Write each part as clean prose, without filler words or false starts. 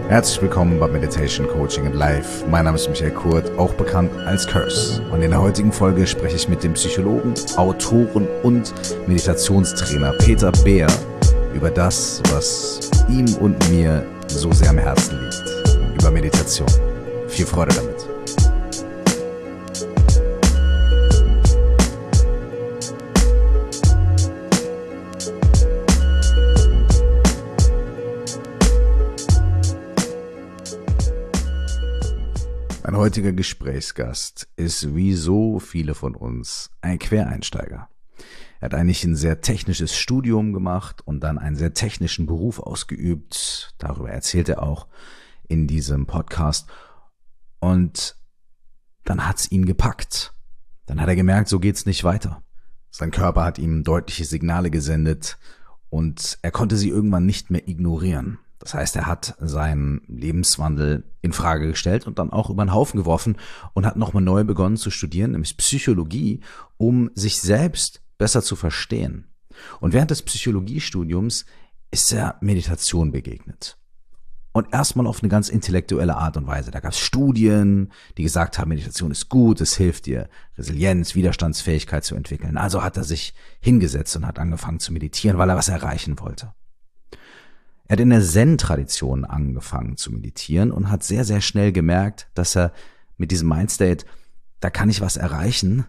Herzlich willkommen bei Meditation Coaching and Life. Mein Name ist Michael Kurt, auch bekannt als Curse. Und in der heutigen Folge spreche ich mit dem Psychologen, Autoren und Meditationstrainer Peter Beer über das, was ihm und mir so sehr am Herzen liegt. Über Meditation. Viel Freude damit. Mein heutiger Gesprächsgast ist wie so viele von uns ein Quereinsteiger. Er hat eigentlich ein sehr technisches Studium gemacht und dann einen sehr technischen Beruf ausgeübt. Darüber erzählt er auch in diesem Podcast. Und dann hat's ihn gepackt. Dann hat er gemerkt, so geht's nicht weiter. Sein Körper hat ihm deutliche Signale gesendet und er konnte sie irgendwann nicht mehr ignorieren. Das heißt, er hat seinen Lebenswandel in Frage gestellt und dann auch über den Haufen geworfen und hat nochmal neu begonnen zu studieren, nämlich Psychologie, um sich selbst besser zu verstehen. Und während des Psychologiestudiums ist er Meditation begegnet. Und erstmal auf eine ganz intellektuelle Art und Weise. Da gab es Studien, die gesagt haben, Meditation ist gut, es hilft dir, Resilienz, Widerstandsfähigkeit zu entwickeln. Also hat er sich hingesetzt und hat angefangen zu meditieren, weil er was erreichen wollte. Er hat in der Zen-Tradition angefangen zu meditieren und hat sehr, sehr schnell gemerkt, dass er mit diesem Mindstate, da kann ich was erreichen,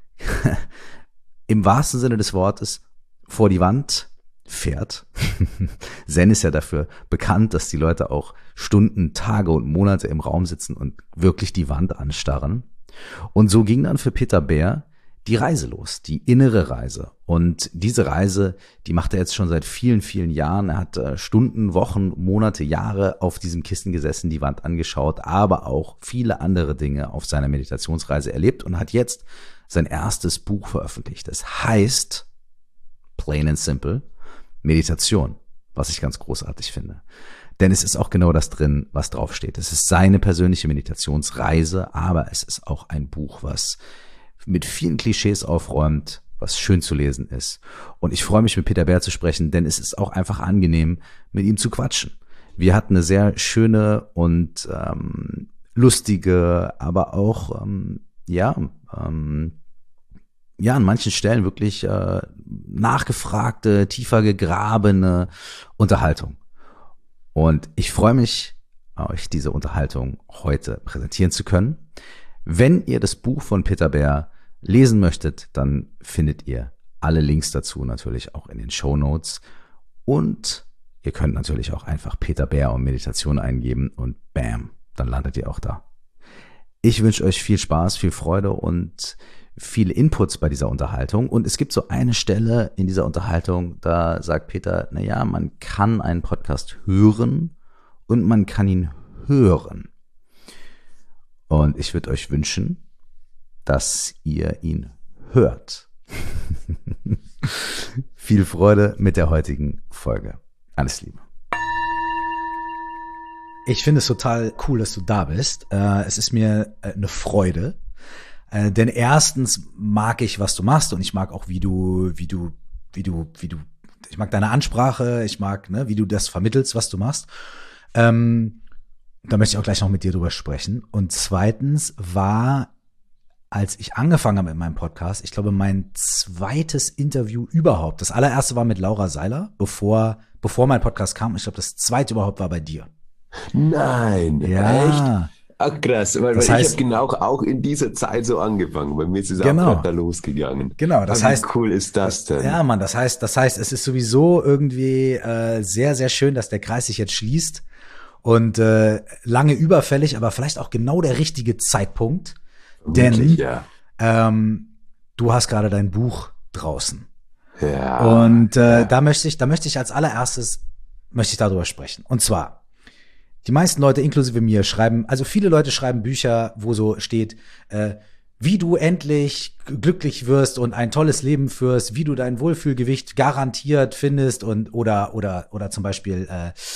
im wahrsten Sinne des Wortes vor die Wand fährt. Zen ist ja dafür bekannt, dass die Leute auch Stunden, Tage und Monate im Raum sitzen und wirklich die Wand anstarren. Und so ging dann für Peter Beer die Reise los, die innere Reise. Und diese Reise, die macht er jetzt schon seit vielen, vielen Jahren. Er hat Stunden, Wochen, Monate, Jahre auf diesem Kissen gesessen, die Wand angeschaut, aber auch viele andere Dinge auf seiner Meditationsreise erlebt und hat jetzt sein erstes Buch veröffentlicht. Das heißt, plain and simple, Meditation, was ich ganz großartig finde. Denn es ist auch genau das drin, was draufsteht. Es ist seine persönliche Meditationsreise, aber es ist auch ein Buch, was mit vielen Klischees aufräumt, was schön zu lesen ist. Und ich freue mich, mit Peter Beer zu sprechen, denn es ist auch einfach angenehm, mit ihm zu quatschen. Wir hatten eine sehr schöne und lustige, aber auch an manchen Stellen wirklich nachgefragte, tiefer gegrabene Unterhaltung. Und ich freue mich, euch diese Unterhaltung heute präsentieren zu können. Wenn ihr das Buch von Peter Beer lesen möchtet, dann findet ihr alle Links dazu natürlich auch in den Shownotes. Und ihr könnt natürlich auch einfach Peter Beer und Meditation eingeben und bam, dann landet ihr auch da. Ich wünsche euch viel Spaß, viel Freude und viele Inputs bei dieser Unterhaltung. Und es gibt so eine Stelle in dieser Unterhaltung, da sagt Peter, man kann einen Podcast hören und man kann ihn hören. Und ich würde euch wünschen, dass ihr ihn hört. Viel Freude mit der heutigen Folge. Alles Liebe. Ich finde es total cool, dass du da bist. Es ist mir eine Freude. Denn erstens mag ich, was du machst und ich mag auch, wie du, ich mag deine Ansprache, ich mag, wie du das vermittelst, was du machst. Da möchte ich auch gleich noch mit dir drüber sprechen. Und zweitens war, als ich angefangen habe mit meinem Podcast, ich glaube, mein zweites Interview überhaupt. Das allererste war mit Laura Seiler, bevor mein Podcast kam. Ich glaube, das zweite überhaupt war bei dir. Nein, ja. Echt? Ach krass, weil ich habe genau auch in dieser Zeit so angefangen. Bei mir ist es auch gerade da losgegangen. Genau, das heißt, wie cool ist das denn? Ja, Mann, das heißt, es ist sowieso irgendwie sehr, sehr schön, dass der Kreis sich jetzt schließt. Und lange überfällig, aber vielleicht auch genau der richtige Zeitpunkt. Wirklich, denn du hast gerade dein Buch draußen. Ja. Und da möchte ich als allererstes darüber sprechen. Und zwar, die meisten Leute, inklusive mir, viele Leute schreiben Bücher, wo so steht, wie du endlich glücklich wirst und ein tolles Leben führst, wie du dein Wohlfühlgewicht garantiert findest oder zum Beispiel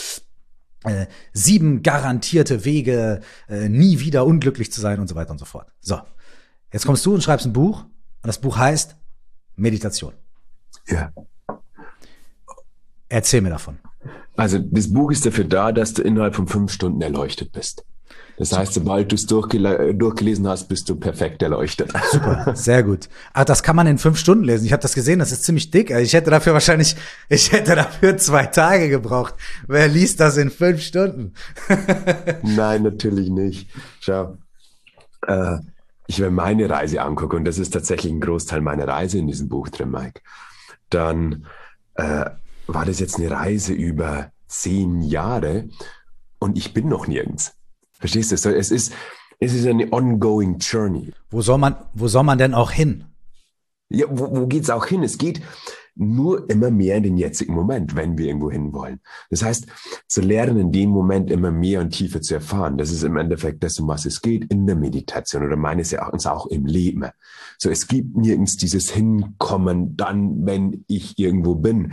7 garantierte Wege, nie wieder unglücklich zu sein und so weiter und so fort. So, jetzt kommst du und schreibst ein Buch und das Buch heißt Meditation. Ja. Erzähl mir davon. Also das Buch ist dafür da, dass du innerhalb von 5 Stunden erleuchtet bist. Das heißt, sobald du es durchgelesen hast, bist du perfekt erleuchtet. Super, sehr gut. Ah, das kann man in 5 Stunden lesen. Ich habe das gesehen, das ist ziemlich dick. Ich hätte dafür 2 Tage gebraucht. Wer liest das in 5 Stunden? Nein, natürlich nicht. Schau, ich mir meine Reise angucke, und das ist tatsächlich ein Großteil meiner Reise in diesem Buch drin, Mike, dann war das jetzt eine Reise über 10 Jahre und ich bin noch nirgends. Verstehst du? Es ist eine ongoing journey. Wo soll man denn auch hin? Ja, wo geht's auch hin? Es geht nur immer mehr in den jetzigen Moment, wenn wir irgendwo hin wollen. Das heißt, zu lernen, in dem Moment immer mehr und tiefer zu erfahren, das ist im Endeffekt das, um was es geht in der Meditation oder meines Erachtens auch im Leben. So, es gibt nirgends dieses Hinkommen dann, wenn ich irgendwo bin.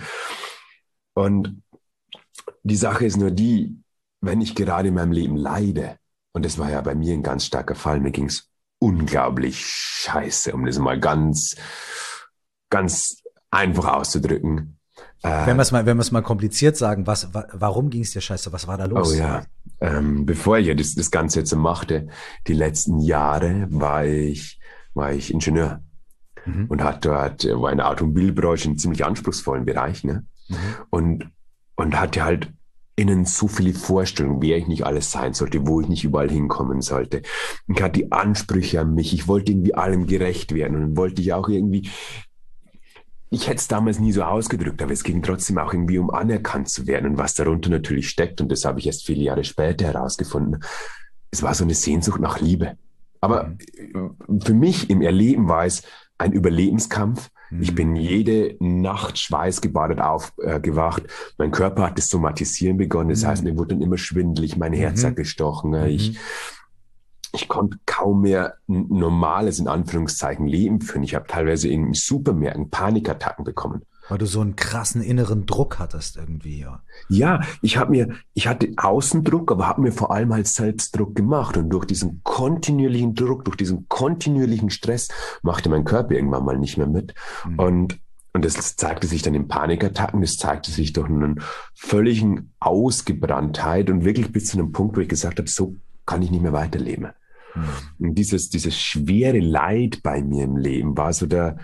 Und die Sache ist nur die, wenn ich gerade in meinem Leben leide, und das war ja bei mir ein ganz starker Fall, mir ging's unglaublich scheiße, um das mal ganz, ganz einfach auszudrücken. Wenn wir es mal kompliziert sagen, warum ging's dir scheiße? Was war da los? Oh ja, bevor ich das Ganze jetzt so machte, die letzten Jahre war ich Ingenieur und war in der Automobilbranche einen ziemlich anspruchsvollen Bereich, ne? Und hatte halt innen so viele Vorstellungen, wer ich nicht alles sein sollte, wo ich nicht überall hinkommen sollte. Ich hatte die Ansprüche an mich, ich wollte irgendwie allem gerecht werden und wollte ich auch irgendwie, ich hätte es damals nie so ausgedrückt, aber es ging trotzdem auch irgendwie um anerkannt zu werden und was darunter natürlich steckt, und das habe ich erst viele Jahre später herausgefunden. Es war so eine Sehnsucht nach Liebe. Aber für mich im Erleben war es ein Überlebenskampf. Ich bin jede Nacht schweißgebadet aufgewacht. Mein Körper hat das Somatisieren begonnen. Das heißt, mir wurde dann immer schwindelig, mein Herz hat gestochen. Ich konnte kaum mehr ein normales, in Anführungszeichen, Leben führen. Ich habe teilweise in Supermärkten Panikattacken bekommen. Weil du so einen krassen inneren Druck hattest irgendwie, ja. Ja, ich hatte Außendruck, aber habe mir vor allem halt Selbstdruck gemacht. Und durch diesen kontinuierlichen Druck, durch diesen kontinuierlichen Stress machte mein Körper irgendwann mal nicht mehr mit. Und das zeigte sich dann in Panikattacken, das zeigte sich durch einen völligen Ausgebranntheit und wirklich bis zu einem Punkt, wo ich gesagt habe, so kann ich nicht mehr weiterleben. Und dieses schwere Leid bei mir im Leben war so der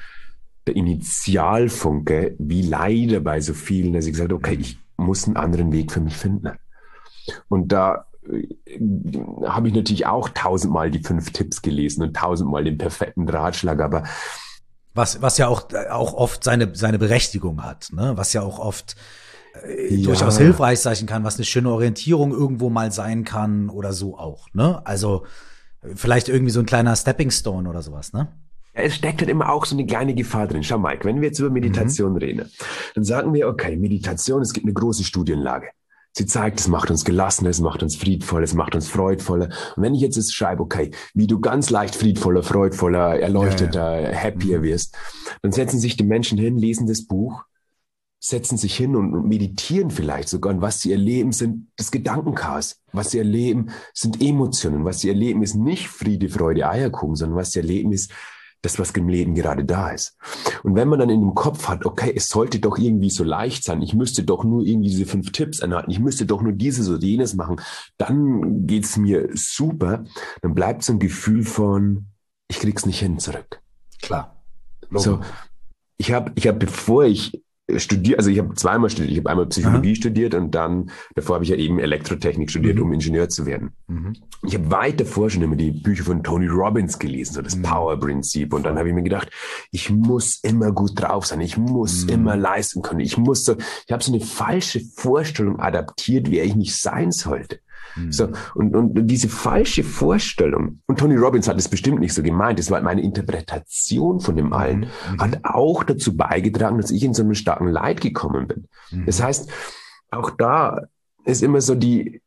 Initialfunke, wie leider bei so vielen, dass ich gesagt habe, okay, ich muss einen anderen Weg für mich finden. Und da habe ich natürlich auch 1000-mal die 5 Tipps gelesen und 1000-mal den perfekten Ratschlag, aber was ja auch oft seine Berechtigung hat, ne? Was ja auch oft durchaus hilfreich sein kann, was eine schöne Orientierung irgendwo mal sein kann oder so auch, ne? Also vielleicht irgendwie so ein kleiner Stepping Stone oder sowas, ne? Es steckt halt immer auch so eine kleine Gefahr drin. Schau, Mike, wenn wir jetzt über Meditation reden, dann sagen wir, okay, Meditation, es gibt eine große Studienlage. Sie zeigt, es macht uns gelassener, es macht uns friedvoller, es macht uns freudvoller. Und wenn ich jetzt schreibe, okay, wie du ganz leicht friedvoller, freudvoller, erleuchteter, happier wirst, dann setzen sich die Menschen hin, lesen das Buch, setzen sich hin und meditieren vielleicht sogar. Und was sie erleben, sind das Gedankenchaos. Was sie erleben, sind Emotionen. Was sie erleben, ist nicht Friede, Freude, Eierkuchen, sondern was sie erleben, ist das, was im Leben gerade da ist. Und wenn man dann in dem Kopf hat, okay, es sollte doch irgendwie so leicht sein, ich müsste doch nur irgendwie diese 5 Tipps einhalten, ich müsste doch nur dieses oder jenes machen, dann geht's mir super, dann bleibt so ein Gefühl von, ich krieg's nicht hin zurück. Klar. So, ich hab bevor ich studiert, also ich habe zweimal studiert. Ich habe einmal Psychologie studiert und dann, davor habe ich ja eben Elektrotechnik studiert, um Ingenieur zu werden. Ich habe weit davor schon immer die Bücher von Tony Robbins gelesen, so das Power-Prinzip. Und dann habe ich mir gedacht, ich muss immer gut drauf sein, ich muss immer leisten können. Ich habe so eine falsche Vorstellung adaptiert, wer ich nicht sein sollte. So, und diese falsche Vorstellung, und Tony Robbins hat es bestimmt nicht so gemeint, das war meine Interpretation von dem allen, hat auch dazu beigetragen, dass ich in so einen starken Leid gekommen bin. Das heißt, auch da ist immer so die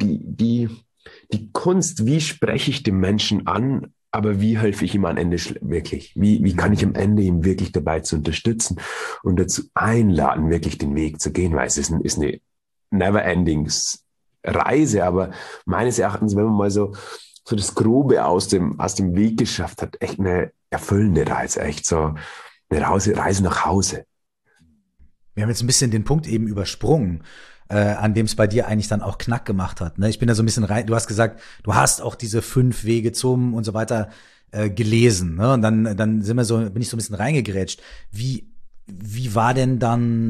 Kunst, wie spreche ich den Menschen an, aber wie helfe ich ihm am Ende wirklich? Wie kann ich am Ende ihm wirklich dabei zu unterstützen und dazu einladen, wirklich den Weg zu gehen, weil es ist eine never-ending Reise, aber meines Erachtens, wenn man mal so das Grobe aus dem Weg geschafft hat, echt eine erfüllende Reise, echt so eine Reise nach Hause. Wir haben jetzt ein bisschen den Punkt eben übersprungen. an dem es bei dir eigentlich dann auch Knack gemacht hat. Ne? Ich bin da so ein bisschen rein, du hast gesagt, du hast auch diese 5 Wege zum und so weiter gelesen. Ne? Und dann bin ich so ein bisschen reingegrätscht. Wie waren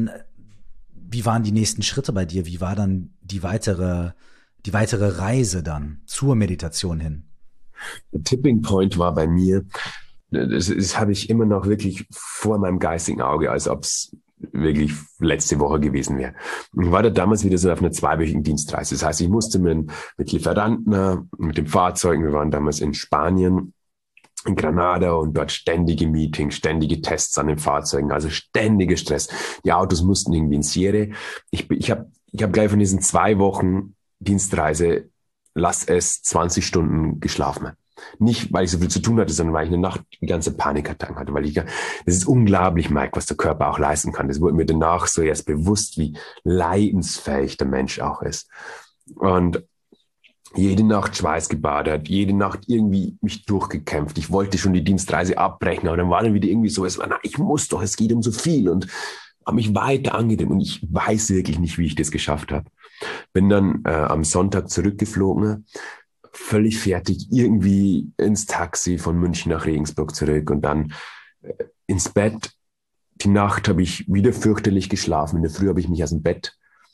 die nächsten Schritte bei dir? Wie war dann die weitere Reise dann zur Meditation hin? Der Tipping Point war bei mir, das habe ich immer noch wirklich vor meinem geistigen Auge, als ob es wirklich letzte Woche gewesen wäre. Ich war da damals wieder so auf einer 2-wöchigen Dienstreise. Das heißt, ich musste mit Lieferanten, mit den Fahrzeugen, wir waren damals in Spanien, in Granada und dort ständige Meetings, ständige Tests an den Fahrzeugen, also ständiger Stress. Die Autos mussten irgendwie in Serie. Ich hab gleich von diesen 2 Wochen Dienstreise, lass es 20 Stunden geschlafen. Nicht, weil ich so viel zu tun hatte, sondern weil ich eine Nacht die ganze Panikattacken hatte, das ist unglaublich, Mike, was der Körper auch leisten kann. Das wurde mir danach so erst bewusst, wie leidensfähig der Mensch auch ist. Und jede Nacht schweißgebadet, jede Nacht irgendwie mich durchgekämpft. Ich wollte schon die Dienstreise abbrechen, aber dann war dann wieder irgendwie so, ich muss doch, es geht um so viel, und habe mich weiter angedrängt, und ich weiß wirklich nicht, wie ich das geschafft habe. Bin dann am Sonntag zurückgeflogen, völlig fertig, irgendwie ins Taxi von München nach Regensburg zurück und dann ins Bett. Die Nacht habe ich wieder fürchterlich geschlafen. In der Früh habe ich mich aus dem Bett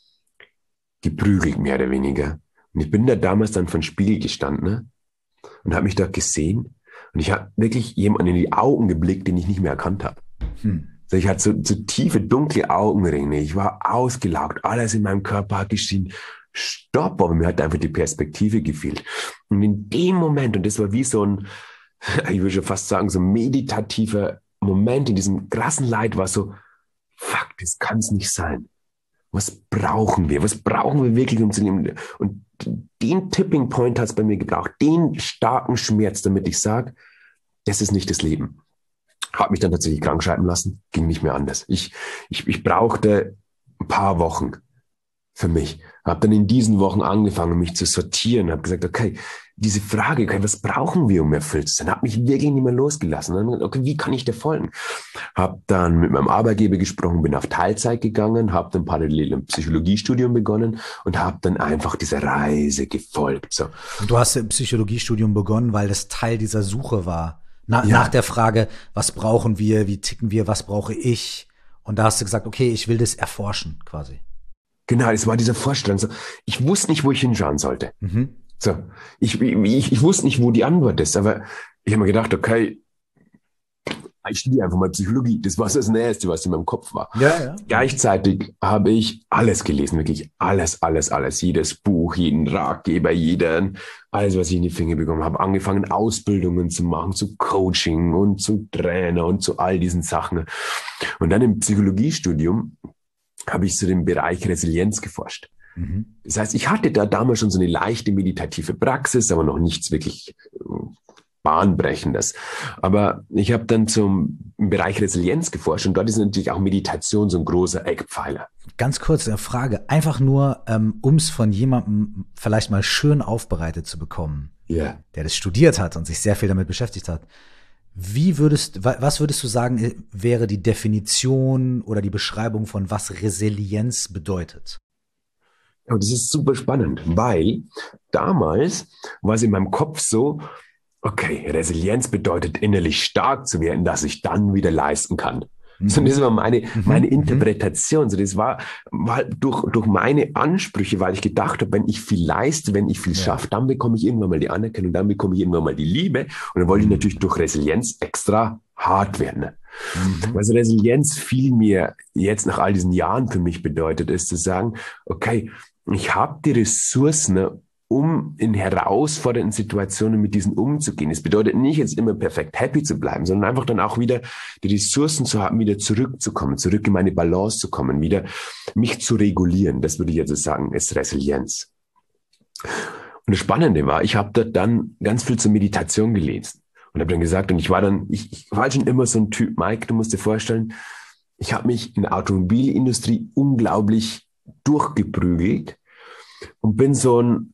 geprügelt, mehr oder weniger. Und ich bin da damals dann vor dem Spiegel gestanden und habe mich dort gesehen. Und ich habe wirklich jemanden in die Augen geblickt, den ich nicht mehr erkannt habe. Also ich hatte so tiefe, dunkle Augenringe. Ich war ausgelaugt. Alles in meinem Körper hat geschrien, stopp, aber mir hat einfach die Perspektive gefehlt. Und in dem Moment, und das war wie so ein, ich würde schon fast sagen, so ein meditativer Moment in diesem krassen Leid, war so, fuck, das kann es nicht sein. Was brauchen wir? Was brauchen wir wirklich, um zu leben? Und den Tipping Point hat es bei mir gebraucht, den starken Schmerz, damit ich sage, das ist nicht das Leben. Habe mich dann tatsächlich krank schreiben lassen, ging nicht mehr anders. Ich brauchte ein paar Wochen für mich. Habe dann in diesen Wochen angefangen, mich zu sortieren. Habe gesagt, okay, diese Frage, okay, was brauchen wir, um erfüllt zu sein? Habe mich wirklich nicht mehr losgelassen. Dann gesagt, okay, wie kann ich dir folgen? Habe dann mit meinem Arbeitgeber gesprochen, bin auf Teilzeit gegangen, habe dann parallel ein Psychologiestudium begonnen und habe dann einfach dieser Reise gefolgt. So. Und du hast im Psychologiestudium begonnen, weil das Teil dieser Suche war. Nach der Frage, was brauchen wir, wie ticken wir, was brauche ich? Und da hast du gesagt, okay, ich will das erforschen, quasi. Genau, das war dieser Vorstellung. So, ich wusste nicht, wo ich hinschauen sollte. So, ich wusste nicht, wo die Antwort ist, aber ich habe mir gedacht, okay, ich studiere einfach mal Psychologie. Das war das Nächste, was in meinem Kopf war. Ja. Gleichzeitig habe ich alles gelesen, wirklich alles. Jedes Buch, jeden Ratgeber, alles, was ich in die Finger bekommen habe. Angefangen, Ausbildungen zu machen, zu Coaching und zu Trainer und zu all diesen Sachen. Und dann im Psychologiestudium habe ich zu dem Bereich Resilienz geforscht. Das heißt, ich hatte da damals schon so eine leichte meditative Praxis, aber noch nichts wirklich Bahnbrechendes. Aber ich habe dann zum Bereich Resilienz geforscht und dort ist natürlich auch Meditation so ein großer Eckpfeiler. Ganz kurz eine Frage, einfach nur, um es von jemandem vielleicht mal schön aufbereitet zu bekommen, der das studiert hat und sich sehr viel damit beschäftigt hat. Was würdest du sagen, wäre die Definition oder die Beschreibung von was Resilienz bedeutet? Ja, das ist super spannend, weil damals war es in meinem Kopf so, okay, Resilienz bedeutet innerlich stark zu werden, dass ich dann wieder leisten kann. So, das war meine Interpretation. So, das war durch meine Ansprüche, weil ich gedacht habe, wenn ich viel leiste, wenn ich viel schaffe, dann bekomme ich irgendwann mal die Anerkennung, dann bekomme ich irgendwann mal die Liebe. Und dann wollte ich natürlich durch Resilienz extra hart werden. Also Resilienz viel mehr jetzt nach all diesen Jahren für mich bedeutet, ist zu sagen, okay, ich habe die Ressourcen, um in herausfordernden Situationen mit diesen umzugehen. Es bedeutet nicht, jetzt immer perfekt happy zu bleiben, sondern einfach dann auch wieder die Ressourcen zu haben, wieder zurückzukommen, zurück in meine Balance zu kommen, wieder mich zu regulieren. Das würde ich jetzt sagen, ist Resilienz. Und das Spannende war, ich habe dort dann ganz viel zur Meditation gelesen und habe dann gesagt, und ich war schon immer so ein Typ, Mike, du musst dir vorstellen, ich habe mich in der Automobilindustrie unglaublich durchgeprügelt und bin so ein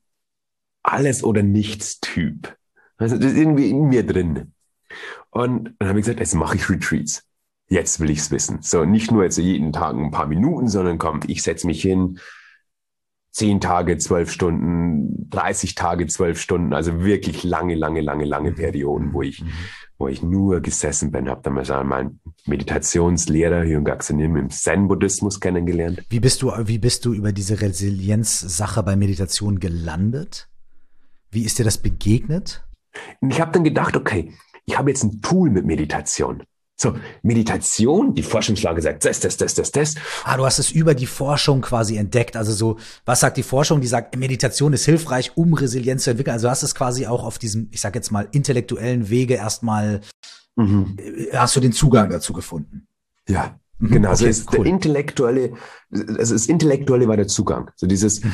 Alles-oder-nichts-Typ. Also das ist irgendwie in mir drin. Und dann habe ich gesagt, jetzt mache ich Retreats. Jetzt will ich es wissen. So, nicht nur jetzt jeden Tag ein paar Minuten, sondern komm, ich setze mich hin, 10 Tage, 12 Stunden, 30 Tage, 12 Stunden, also wirklich lange Perioden, wo ich nur gesessen bin, habe damals meinen Meditationslehrer Hyun Gakse Nim im Zen-Buddhismus kennengelernt. Wie bist du über diese Resilienz-Sache bei Meditation gelandet? Wie ist dir das begegnet? Ich habe dann gedacht, okay, ich habe jetzt ein Tool mit Meditation. So, Meditation, die Forschungslage sagt das. Du hast es über die Forschung quasi entdeckt. Also so, was sagt die Forschung? Die sagt, Meditation ist hilfreich, um Resilienz zu entwickeln. Also du hast es quasi auch auf diesem, ich sag jetzt mal, intellektuellen Wege erstmal, hast du den Zugang dazu gefunden. Ja, genau. Also okay, cool. Das Intellektuelle war der Zugang. So dieser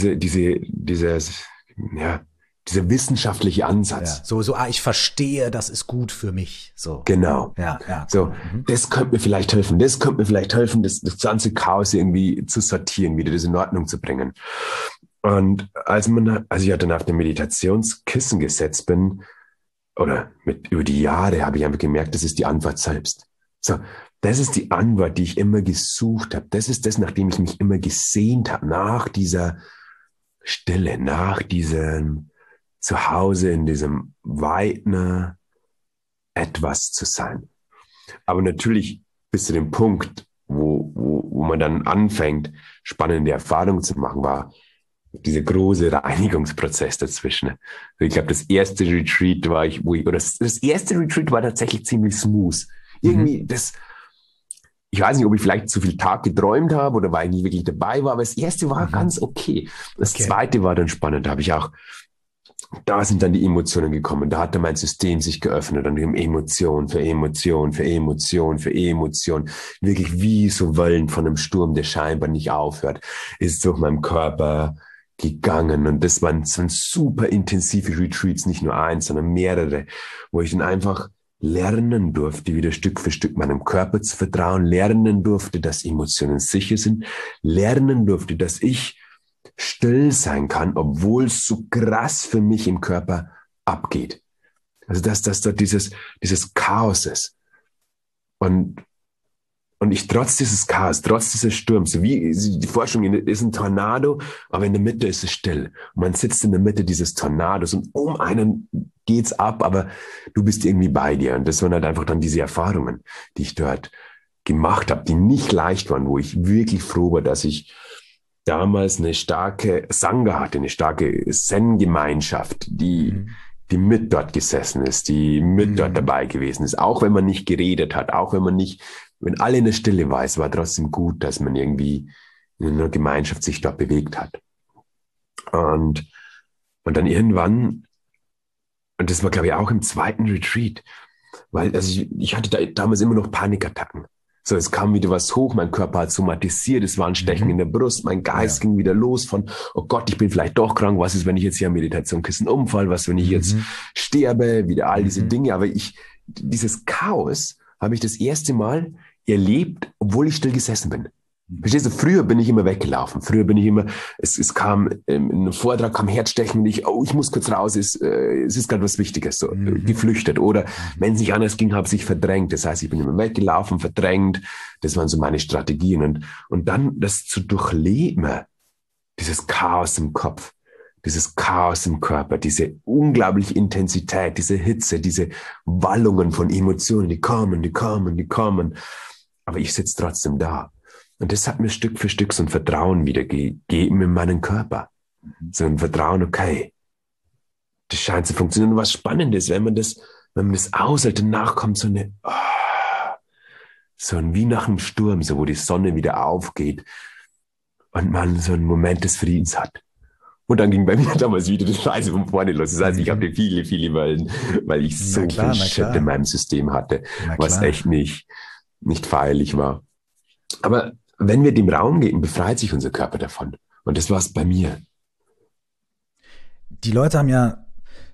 wissenschaftliche Ansatz. Ja. Ich verstehe, das ist gut für mich. So. Genau. Ja. So, das könnte mir vielleicht helfen, das ganze Chaos irgendwie zu sortieren, wieder das in Ordnung zu bringen. Und als ich dann auf dem Meditationskissen gesetzt bin, oder über die Jahre habe ich einfach gemerkt, das ist die Antwort selbst. So, das ist die Antwort, die ich immer gesucht habe. Das ist das, nachdem ich mich immer gesehnt habe, nach dieser Stille, nach diesem Zuhause in diesem weiten etwas zu sein. Aber natürlich bis zu dem Punkt, wo man dann anfängt, spannende Erfahrungen zu machen, war dieser große Reinigungsprozess dazwischen. Ich glaube, das erste Retreat war tatsächlich ziemlich smooth. Irgendwie ich weiß nicht, ob ich vielleicht zu viel Tag geträumt habe oder weil ich nicht wirklich dabei war, aber das erste war ganz okay. Das zweite war dann spannend, da sind dann die Emotionen gekommen. Da hat dann mein System sich geöffnet und eben Emotion für Emotion. Wirklich wie so Wellen von einem Sturm, der scheinbar nicht aufhört, ist durch meinen Körper gegangen. Und das waren super intensive Retreats, nicht nur eins, sondern mehrere, wo ich dann einfach lernen durfte, wieder Stück für Stück meinem Körper zu vertrauen, lernen durfte, dass Emotionen sicher sind, lernen durfte, dass ich still sein kann, obwohl es so krass für mich im Körper abgeht. Also dass dort dieses Chaos ist. Und ich trotz dieses Chaos, trotz dieses Sturms, so wie die Forschung ist ein Tornado, aber in der Mitte ist es still. Und man sitzt in der Mitte dieses Tornados und um einen geht's ab, aber du bist irgendwie bei dir. Und das waren halt einfach dann diese Erfahrungen, die ich dort gemacht habe, die nicht leicht waren, wo ich wirklich froh war, dass ich damals eine starke Sangha hatte, eine starke Zen-Gemeinschaft, die mit dort gesessen ist, die mit dort dabei gewesen ist. Auch wenn man nicht geredet hat, auch wenn alle in der Stille war, es war trotzdem gut, dass man irgendwie in einer Gemeinschaft sich dort bewegt hat. Und dann irgendwann, und das war glaube ich auch im zweiten Retreat, weil ich hatte damals immer noch Panikattacken. So, es kam wieder was hoch, mein Körper hat somatisiert, es war ein Stechen in der Brust, mein Geist ging wieder los von, oh Gott, ich bin vielleicht doch krank, was ist, wenn ich jetzt hier am Meditationskissen umfall, was, wenn ich jetzt sterbe, wieder all diese Dinge, aber dieses Chaos habe ich das erste Mal erlebt, obwohl ich still gesessen bin. Verstehst du, früher bin ich immer weggelaufen, es kam, in einem Vortrag kam Herzstechen und ich muss kurz raus, es ist gerade was Wichtiges, so, geflüchtet. Oder wenn es nicht anders ging, habe ich sich verdrängt. Das heißt, ich bin immer weggelaufen, verdrängt. Das waren so meine Strategien. Und dann das zu durchleben, dieses Chaos im Kopf, dieses Chaos im Körper, diese unglaubliche Intensität, diese Hitze, diese Wallungen von Emotionen, die kommen. Aber ich sitze trotzdem da. Und das hat mir Stück für Stück so ein Vertrauen wieder gegeben in meinen Körper. So ein Vertrauen, okay, das scheint zu funktionieren. Und was spannend ist, wenn man das aushält, danach kommt so ein wie nach einem Sturm, so wo die Sonne wieder aufgeht und man so einen Moment des Friedens hat. Und dann ging bei mir damals wieder die Reise von vorne los. Das heißt, ich hatte viele Wellen, weil ich so viel Shit in meinem System hatte, was echt nicht feierlich war. Aber wenn wir dem Raum geben, befreit sich unser Körper davon. Und das war es bei mir. Die Leute haben ja,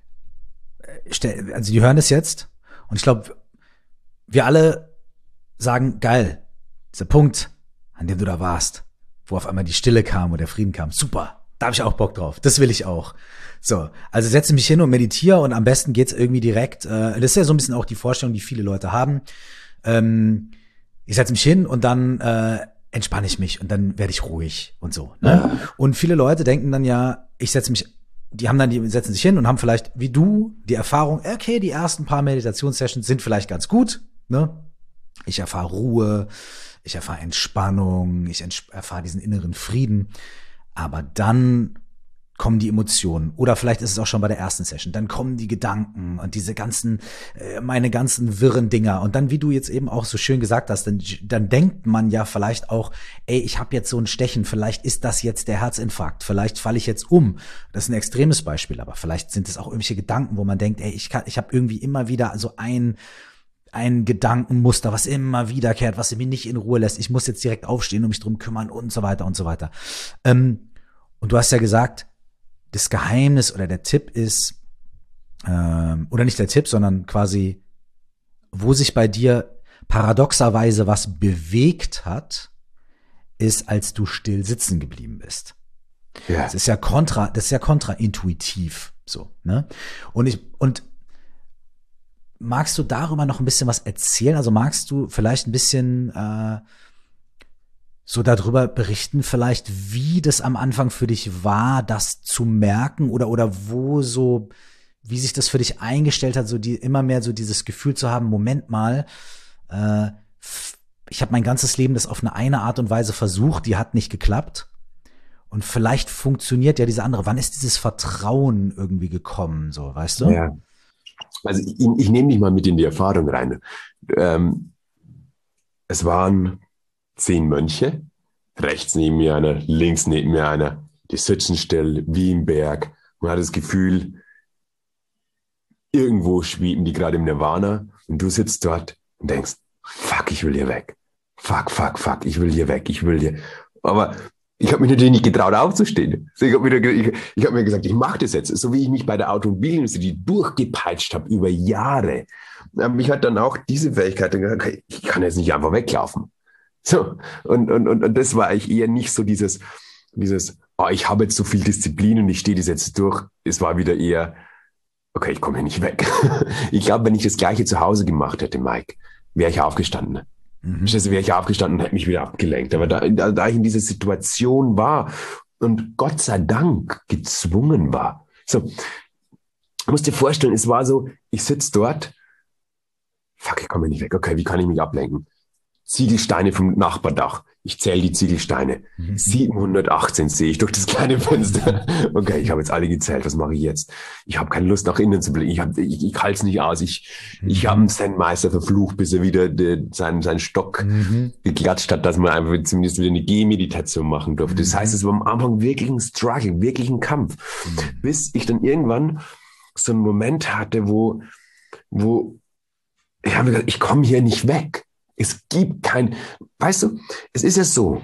also die hören das jetzt und ich glaube, wir alle sagen, geil, dieser Punkt, an dem du da warst, wo auf einmal die Stille kam und der Frieden kam, super, da habe ich auch Bock drauf, das will ich auch. So, also setze mich hin und meditiere und am besten geht's irgendwie direkt, das ist ja so ein bisschen auch die Vorstellung, die viele Leute haben, ich setze mich hin und dann entspanne ich mich und dann werde ich ruhig und so. Ne? Ja. Und viele Leute denken dann ja, die setzen sich hin und haben vielleicht, wie du, die Erfahrung, okay, die ersten paar Meditationssessions sind vielleicht ganz gut, ne? Ich erfahre Ruhe, ich erfahre Entspannung, ich erfahre diesen inneren Frieden, aber dann kommen die Emotionen oder vielleicht ist es auch schon bei der ersten Session, dann kommen die Gedanken und diese meine ganzen wirren Dinger und dann, wie du jetzt eben auch so schön gesagt hast, dann denkt man ja vielleicht auch, ey, ich habe jetzt so ein Stechen, vielleicht ist das jetzt der Herzinfarkt, vielleicht falle ich jetzt um. Das ist ein extremes Beispiel, aber vielleicht sind es auch irgendwelche Gedanken, wo man denkt, ey, ich habe irgendwie immer wieder so ein Gedankenmuster, was immer wiederkehrt, was mich nicht in Ruhe lässt. Ich muss jetzt direkt aufstehen und mich drum kümmern und so weiter und so weiter. Und du hast ja gesagt, das Geheimnis oder der Tipp ist, oder nicht der Tipp, sondern quasi, wo sich bei dir paradoxerweise was bewegt hat, ist, als du still sitzen geblieben bist. Ja. Das ist ja kontraintuitiv, so, ne? Und magst du darüber noch ein bisschen was erzählen? Also magst du vielleicht ein bisschen so darüber berichten, vielleicht wie das am Anfang für dich war, das zu merken oder wo so, wie sich das für dich eingestellt hat, so immer mehr so dieses Gefühl zu haben, Moment mal, ich habe mein ganzes Leben das auf eine Art und Weise versucht, die hat nicht geklappt und vielleicht funktioniert ja diese andere. Wann ist dieses Vertrauen irgendwie gekommen, so, weißt du? Ja. Also ich nehme dich mal mit in die Erfahrung rein. Es waren 10 Mönche, rechts neben mir einer, links neben mir einer, die sitzen still wie im Berg. Man hat das Gefühl, irgendwo schweben die gerade im Nirvana und du sitzt dort und denkst, fuck, ich will hier weg. Fuck, ich will hier weg, Aber ich habe mich natürlich nicht getraut aufzustehen. Ich habe mir gesagt, ich mache das jetzt. So wie ich mich bei der Automobilindustrie durchgepeitscht habe über Jahre. Mich hat dann auch diese Fähigkeit gesagt, ich kann jetzt nicht einfach weglaufen. So, und das war eigentlich eher nicht so dieses, ich habe jetzt so viel Disziplin und ich stehe das jetzt durch. Es war wieder eher, okay, ich komme hier nicht weg. Ich glaube, wenn ich das Gleiche zu Hause gemacht hätte, Mike, wäre ich aufgestanden. Wäre ich aufgestanden und hätte mich wieder abgelenkt. Aber da ich in dieser Situation war und Gott sei Dank gezwungen war. So, du musst dir vorstellen, es war so, ich sitze dort, fuck, ich komme nicht weg. Okay, wie kann ich mich ablenken? Ziegelsteine vom Nachbardach. Ich zähle die Ziegelsteine. 718 sehe ich durch das kleine Fenster. Okay, ich habe jetzt alle gezählt. Was mache ich jetzt? Ich habe keine Lust, nach innen zu blicken. Ich halte es nicht aus. Ich habe einen Zen-Meister verflucht, bis er wieder seinen Stock geklatscht hat, dass man einfach zumindest wieder eine Gehmeditation machen durfte. Das heißt, es war am Anfang wirklich ein Struggle, wirklich ein Kampf. Bis ich dann irgendwann so einen Moment hatte, wo ich habe gesagt, ich komme hier nicht weg. Es gibt weißt du, es ist ja so,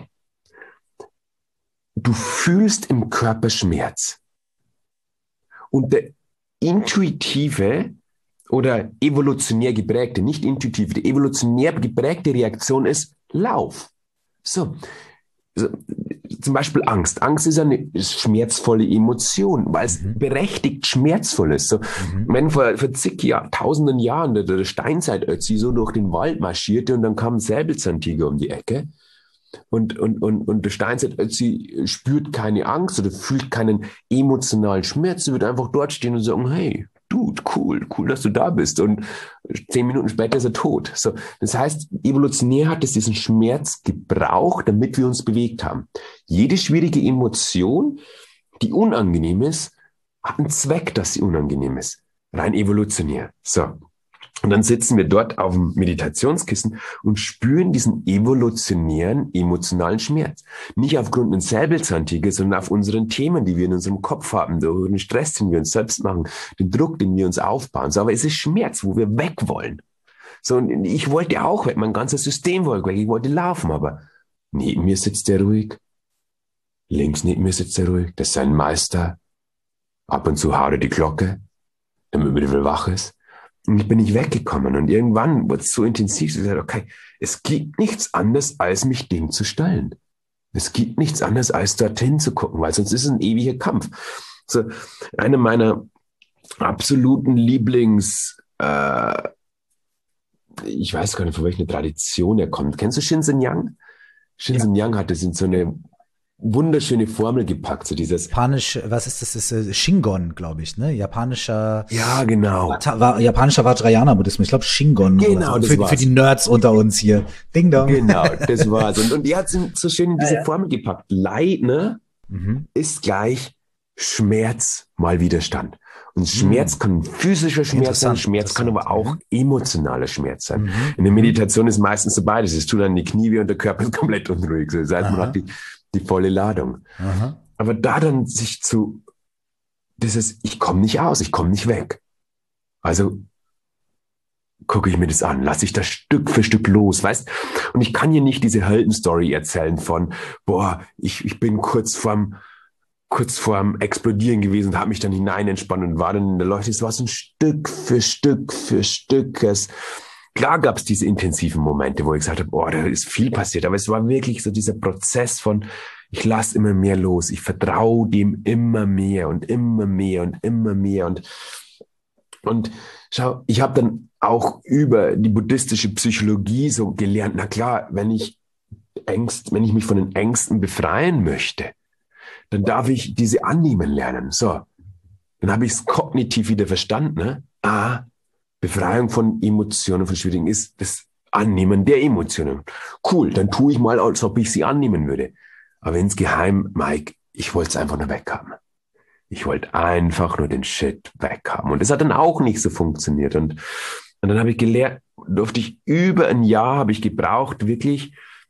du fühlst im Körper Schmerz. Und der intuitive oder evolutionär geprägte, nicht intuitive, die evolutionär geprägte Reaktion ist Lauf. So, zum Beispiel Angst. Angst ist eine schmerzvolle Emotion, weil es berechtigt schmerzvoll ist. So, wenn vor tausenden Jahren der Steinzeit-Ötzi so durch den Wald marschierte und dann kam ein Säbelzahntiger um die Ecke und der Steinzeit-Ötzi spürt keine Angst oder fühlt keinen emotionalen Schmerz, er wird einfach dort stehen und sagen, hey, Dude, cool, dass du da bist. Und 10 Minuten später ist er tot. So, das heißt, evolutionär hat es diesen Schmerz gebraucht, damit wir uns bewegt haben. Jede schwierige Emotion, die unangenehm ist, hat einen Zweck, dass sie unangenehm ist. Rein evolutionär. So. Und dann sitzen wir dort auf dem Meditationskissen und spüren diesen evolutionären, emotionalen Schmerz. Nicht aufgrund eines Säbelzahntigers, sondern auf unseren Themen, die wir in unserem Kopf haben, den Stress, den wir uns selbst machen, den Druck, den wir uns aufbauen. So, aber es ist Schmerz, wo wir weg wollen. So, und ich wollte auch weg, mein ganzes System wollte weg, ich wollte laufen, aber neben mir sitzt der ruhig, links neben mir sitzt der ruhig, das ist sein Meister. Ab und zu haut er die Glocke, damit man wieder wach ist. Und ich bin nicht weggekommen. Und irgendwann wurde es so intensiv, dass ich gesagt, okay, es gibt nichts anderes, als mich dem zu stellen. Es gibt nichts anderes, als dorthin zu gucken, weil sonst ist es ein ewiger Kampf. So, eine meiner absoluten ich weiß gar nicht, von welcher Tradition er kommt. Kennst du Shinzen Yang? Shinzen Yang hat das in so eine wunderschöne Formel gepackt, so dieses Japanisch, was ist das? Das ist Shingon, glaube ich, ne? Japanischer japanischer Vajrayana-Buddhismus. Ich glaube Shingon. Genau, so. Für die Nerds unter uns hier. Ding dong. Genau, das war's. Und die hat es so schön in diese Formel gepackt. Leid, ne, ist gleich Schmerz mal Widerstand. Und Schmerz kann physischer Schmerz sein, Schmerz kann aber auch emotionaler Schmerz sein. In der Meditation ist meistens so beides. Es tut dann die Knie weh und der Körper ist komplett unruhig. Das heißt, man hat die volle Ladung. Aber da dann sich ich komme nicht aus, ich komme nicht weg. Also gucke ich mir das an, lasse ich das Stück für Stück los, weißt? Und ich kann hier nicht diese Heldenstory erzählen von, ich bin kurz vorm Explodieren gewesen und habe mich dann hinein entspannt und war dann in der Leuchte. Es war so ein Stück für Stück für Stück. Klar gab es diese intensiven Momente, wo ich gesagt habe, da ist viel passiert. Aber es war wirklich so dieser Prozess von, ich lasse immer mehr los. Ich vertraue dem immer mehr und immer mehr und immer mehr. Und schau, ich habe dann auch über die buddhistische Psychologie so gelernt, na klar, wenn ich mich von den Ängsten befreien möchte, dann darf ich diese annehmen lernen. So, dann habe ich es kognitiv wieder verstanden. Ne? Befreiung von Emotionen, von Schwierigen ist das Annehmen der Emotionen. Cool, dann tue ich mal, als ob ich sie annehmen würde. Aber insgeheim, Mike, ich wollte es einfach nur weghaben. Ich wollte einfach nur den Shit weghaben. Und das hat dann auch nicht so funktioniert. Und dann habe ich gelernt, über ein Jahr habe ich gebraucht, wirklich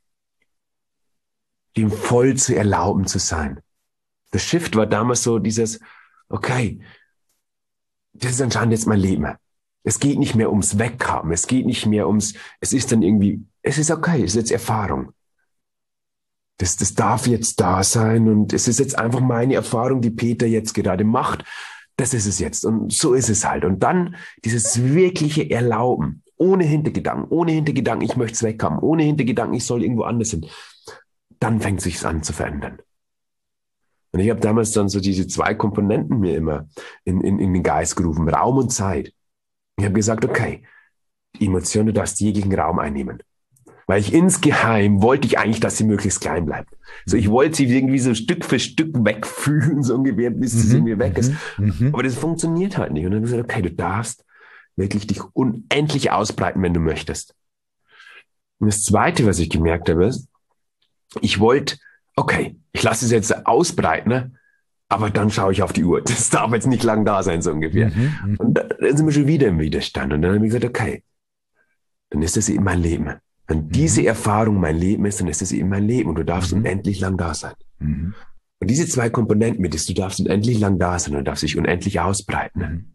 dem voll zu erlauben zu sein. Das Shift war damals so dieses, okay, das ist anscheinend jetzt mein Leben. Es geht nicht mehr ums Weghaben. Es geht nicht mehr es ist dann irgendwie, es ist okay, es ist jetzt Erfahrung. Das darf jetzt da sein und es ist jetzt einfach meine Erfahrung, die Peter jetzt gerade macht. Das ist es jetzt und so ist es halt. Und dann dieses wirkliche Erlauben, ohne Hintergedanken, ich möchte es weghaben, ohne Hintergedanken, ich soll irgendwo anders hin. Dann fängt es sich an zu verändern. Und ich habe damals dann so diese 2 Komponenten mir immer in den Geist gerufen, Raum und Zeit. Ich habe gesagt, okay, die Emotion, du darfst jeglichen Raum einnehmen. Weil insgeheim wollte ich eigentlich, dass sie möglichst klein bleibt. So, ich wollte sie irgendwie so Stück für Stück wegfühlen, so ungefähr, bis sie mir weg ist. Aber das funktioniert halt nicht. Und dann habe ich gesagt, okay, du darfst wirklich dich unendlich ausbreiten, wenn du möchtest. Und das Zweite, was ich gemerkt habe, ist, ich lasse es jetzt ausbreiten, ne? Aber dann schaue ich auf die Uhr. Das darf jetzt nicht lang da sein, so ungefähr. Und dann sind wir schon wieder im Widerstand. Und dann habe ich gesagt, okay, dann ist das eben mein Leben. Wenn diese Erfahrung mein Leben ist, dann ist das eben mein Leben. Und du darfst unendlich lang da sein. Und diese 2 Komponenten mit ist, du darfst unendlich lang da sein und du darfst dich unendlich ausbreiten.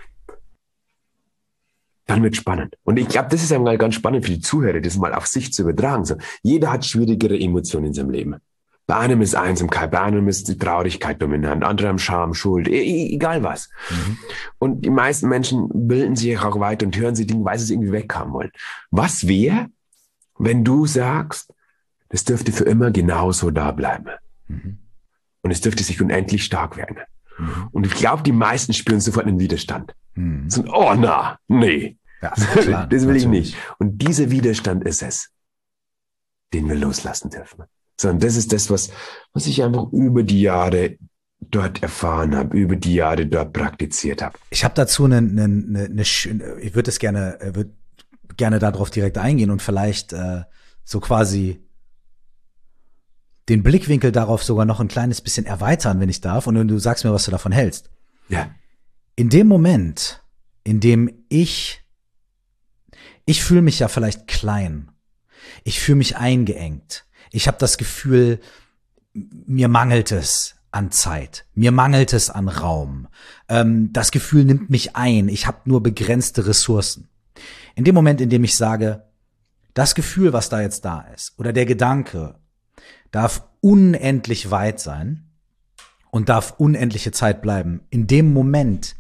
Dann wird spannend. Und ich glaube, das ist einmal ganz spannend für die Zuhörer, das mal auf sich zu übertragen. So, jeder hat schwierigere Emotionen in seinem Leben. Bei einem ist Einsamkeit, bei einem ist die Traurigkeit dominant, andere haben Scham, Schuld, egal was. Und die meisten Menschen bilden sich auch weiter und hören sie Dinge, weil sie es irgendwie weghaben wollen. Was wäre, wenn du sagst, das dürfte für immer genauso da bleiben? Und es dürfte sich unendlich stark werden. Und ich glaube, die meisten spüren sofort einen Widerstand. So, nee. Ja, klar, das will ich nicht. Und dieser Widerstand ist es, den wir loslassen dürfen. Sondern das ist das, was ich einfach über die Jahre dort erfahren habe, über die Jahre dort praktiziert habe. Ich habe dazu ich würde gerne darauf direkt eingehen und vielleicht so quasi den Blickwinkel darauf sogar noch ein kleines bisschen erweitern, wenn ich darf, und du sagst mir, was du davon hältst. Ja. In dem Moment, in dem ich fühle mich ja vielleicht klein, ich fühle mich eingeengt, ich habe das Gefühl, mir mangelt es an Zeit, mir mangelt es an Raum, das Gefühl nimmt mich ein, ich habe nur begrenzte Ressourcen. In dem Moment, in dem ich sage, das Gefühl, was da jetzt da ist, oder der Gedanke, darf unendlich weit sein und darf unendliche Zeit bleiben, in dem Moment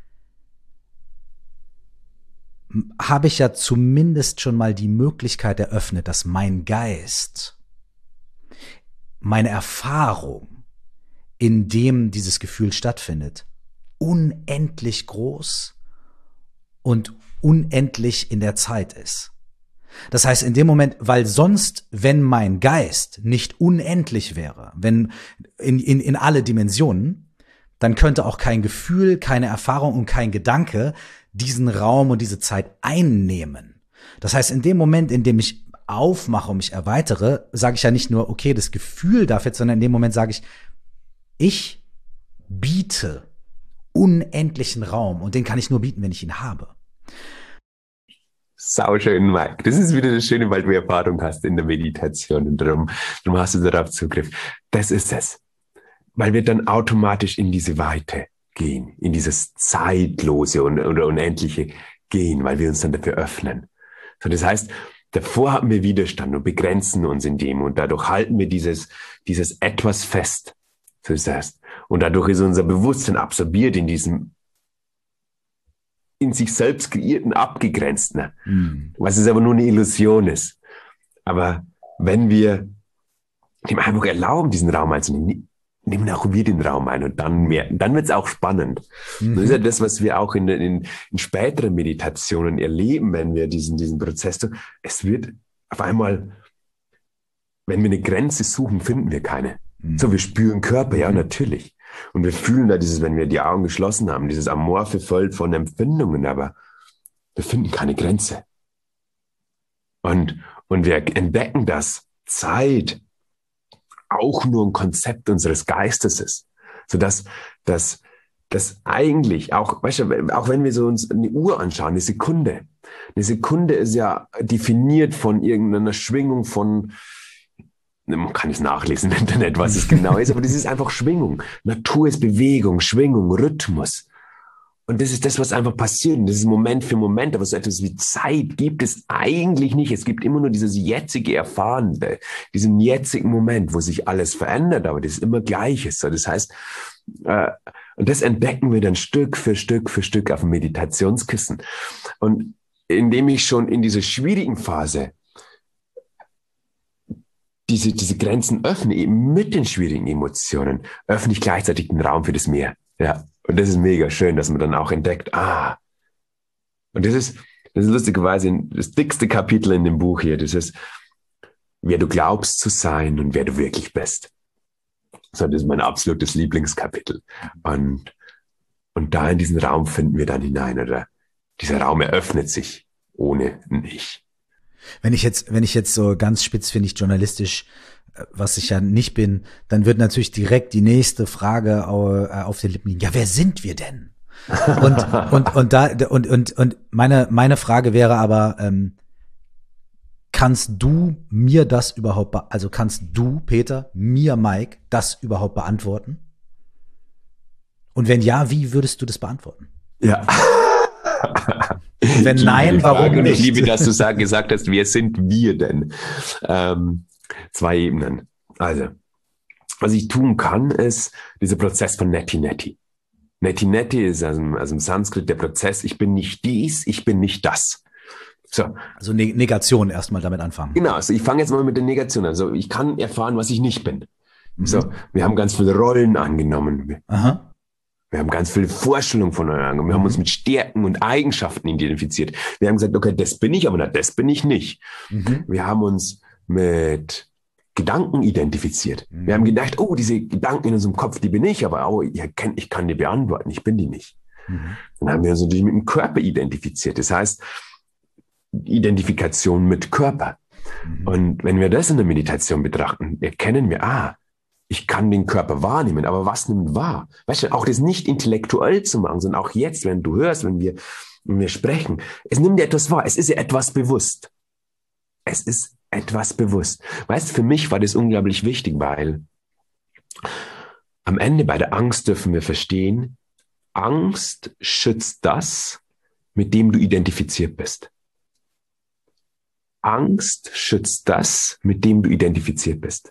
habe ich ja zumindest schon mal die Möglichkeit eröffnet, dass mein Geist, meine Erfahrung, in dem dieses Gefühl stattfindet, unendlich groß und unendlich in der Zeit ist. Das heißt, in dem Moment, weil sonst, wenn mein Geist nicht unendlich wäre, wenn in alle Dimensionen, dann könnte auch kein Gefühl, keine Erfahrung und kein Gedanke diesen Raum und diese Zeit einnehmen. Das heißt, in dem Moment, in dem ich aufmache und mich erweitere, sage ich ja nicht nur, okay, das Gefühl darf jetzt, sondern in dem Moment sage ich biete unendlichen Raum und den kann ich nur bieten, wenn ich ihn habe. Sauschön, Mike. Das ist wieder das Schöne, weil du Erfahrung hast in der Meditation und darum hast du darauf Zugriff. Das ist es. Weil wir dann automatisch in diese Weite gehen, in dieses Zeitlose und Unendliche gehen, weil wir uns dann dafür öffnen. So, das heißt, davor haben wir Widerstand und begrenzen uns in dem und dadurch halten wir dieses Etwas fest. So ist das. Und dadurch ist unser Bewusstsein absorbiert in diesem in sich selbst kreierten, abgegrenzten, was es aber nur eine Illusion ist. Aber wenn wir dem einfach erlauben, diesen Raum einzunehmen, nehmen auch wir den Raum ein und dann wird es auch spannend. Das ist ja das, was wir auch in späteren Meditationen erleben, wenn wir diesen Prozess tun. Es wird auf einmal, wenn wir eine Grenze suchen, finden wir keine. So, wir spüren Körper, ja, natürlich. Und wir fühlen da wenn wir die Augen geschlossen haben, dieses amorphe Feld von Empfindungen, aber wir finden keine Grenze. Und wir entdecken, dass Zeit auch nur ein Konzept unseres Geistes ist. Sodass das eigentlich auch, weißt du, auch wenn wir so uns eine Uhr anschauen, eine Sekunde ist ja definiert von irgendeiner Schwingung von, man kann es nachlesen im Internet, was es genau ist, aber das ist einfach Schwingung. Natur ist Bewegung, Schwingung, Rhythmus. Und das ist das, was einfach passiert. Und das ist Moment für Moment, aber so etwas wie Zeit gibt es eigentlich nicht. Es gibt immer nur dieses jetzige Erfahren, diesen jetzigen Moment, wo sich alles verändert, aber das immer gleich ist. So, das heißt, und das entdecken wir dann Stück für Stück für Stück auf dem Meditationskissen. Und indem ich schon in dieser schwierigen Phase diese Grenzen öffne, eben mit den schwierigen Emotionen, öffne ich gleichzeitig den Raum für das Meer. Ja. Und das ist mega schön, dass man dann auch entdeckt, und das ist lustigerweise das dickste Kapitel in dem Buch hier, das ist, wer du glaubst zu sein und wer du wirklich bist. So, das ist mein absolutes Lieblingskapitel. Und da in diesen Raum finden wir dann hinein, oder dieser Raum eröffnet sich ohne Ich. Wenn ich jetzt so ganz spitzfindig journalistisch, was ich ja nicht bin, dann wird natürlich direkt die nächste Frage auf den Lippen liegen. Ja, wer sind wir denn? Und meine Frage wäre aber, kannst du mir das überhaupt, also kannst du, Peter, mir, Mike, das überhaupt beantworten? Und wenn ja, wie würdest du das beantworten? Ja. Und wenn nein, warum nicht? Ich liebe, dass du gesagt hast, wer sind wir denn? 2 Ebenen. Also, was ich tun kann, ist dieser Prozess von Neti Neti. Neti Neti ist also im Sanskrit der Prozess, ich bin nicht dies, ich bin nicht das. So. Also Negation erstmal damit anfangen. Genau, also ich fange jetzt mal mit der Negation an. Also ich kann erfahren, was ich nicht bin. So, wir haben ganz viele Rollen angenommen. Aha. Wir haben ganz viele Vorstellungen von euch. Wir haben uns mit Stärken und Eigenschaften identifiziert. Wir haben gesagt, okay, das bin ich, aber das bin ich nicht. Wir haben uns mit Gedanken identifiziert. Wir haben gedacht, oh, diese Gedanken in unserem Kopf, die bin ich, aber ich kann die beantworten, ich bin die nicht. Dann haben wir uns natürlich mit dem Körper identifiziert. Das heißt, Identifikation mit Körper. Und wenn wir das in der Meditation betrachten, erkennen wir, ich kann den Körper wahrnehmen, aber was nimmt wahr? Weißt du, auch das nicht intellektuell zu machen, sondern auch jetzt, wenn du hörst, wenn wir sprechen, es nimmt dir etwas wahr, es ist dir etwas bewusst. Es ist etwas bewusst. Weißt du, für mich war das unglaublich wichtig, weil am Ende bei der Angst dürfen wir verstehen, Angst schützt das, mit dem du identifiziert bist. Angst schützt das, mit dem du identifiziert bist.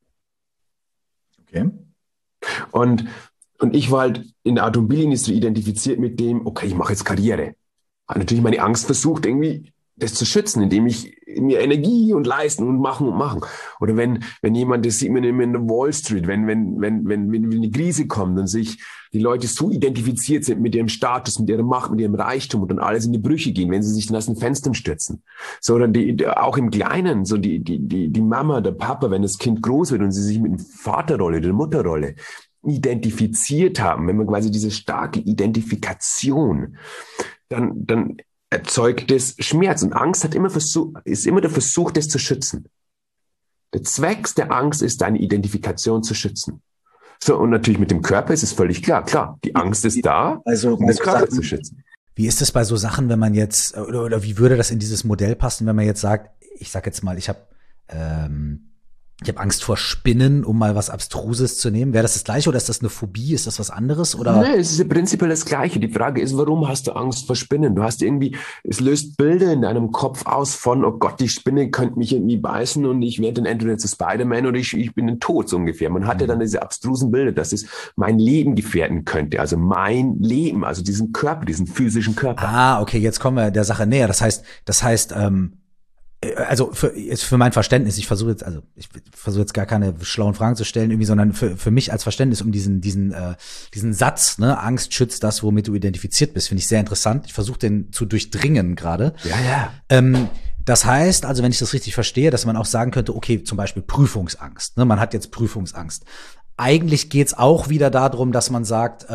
Okay. Und ich war halt in der Automobilindustrie identifiziert mit dem, okay, ich mache jetzt Karriere. Hat natürlich meine Angst versucht, irgendwie das zu schützen, indem ich mir Energie und leisten und machen und machen. Oder wenn jemand, das sieht man immer in der Wall Street, wenn eine Krise kommt und sich die Leute so identifiziert sind mit ihrem Status, mit ihrer Macht, mit ihrem Reichtum und dann alles in die Brüche gehen, wenn sie sich dann aus den Fenstern stürzen. So, dann auch im Kleinen, so die Mama, der Papa, wenn das Kind groß wird und sie sich mit der Vaterrolle, der Mutterrolle identifiziert haben, wenn man quasi diese starke Identifikation, dann erzeugt es Schmerz. Und Angst ist immer der Versuch, das zu schützen. Der Zweck der Angst ist, deine Identifikation zu schützen. So, und natürlich mit dem Körper ist es völlig klar. Klar, die Angst ist da, um den Körper zu schützen. Wie ist es bei so Sachen, wenn man jetzt, oder wie würde das in dieses Modell passen, wenn man jetzt sagt, ich sag jetzt mal, ich habe Angst vor Spinnen, um mal was Abstruses zu nehmen. Wäre das Gleiche oder ist das eine Phobie? Ist das was anderes? Oder? Nee, es ist ja prinzipiell das Gleiche. Die Frage ist, warum hast du Angst vor Spinnen? Du hast irgendwie, es löst Bilder in deinem Kopf aus von, oh Gott, die Spinne könnte mich irgendwie beißen und ich werde dann entweder zu Spider-Man oder ich bin dann tot, so ungefähr. Man hat ja dann diese abstrusen Bilder, dass es mein Leben gefährden könnte. Also mein Leben, also diesen Körper, diesen physischen Körper. Ah, okay, jetzt kommen wir der Sache näher. Das heißt, also für mein Verständnis, ich versuche jetzt gar keine schlauen Fragen zu stellen, irgendwie, sondern für mich als Verständnis um diesen Satz, ne, Angst schützt das, womit du identifiziert bist, finde ich sehr interessant. Ich versuche den zu durchdringen gerade. Ja. Das heißt, also wenn ich das richtig verstehe, dass man auch sagen könnte, okay, zum Beispiel Prüfungsangst, ne, man hat jetzt Prüfungsangst. Eigentlich geht's auch wieder darum, dass man sagt,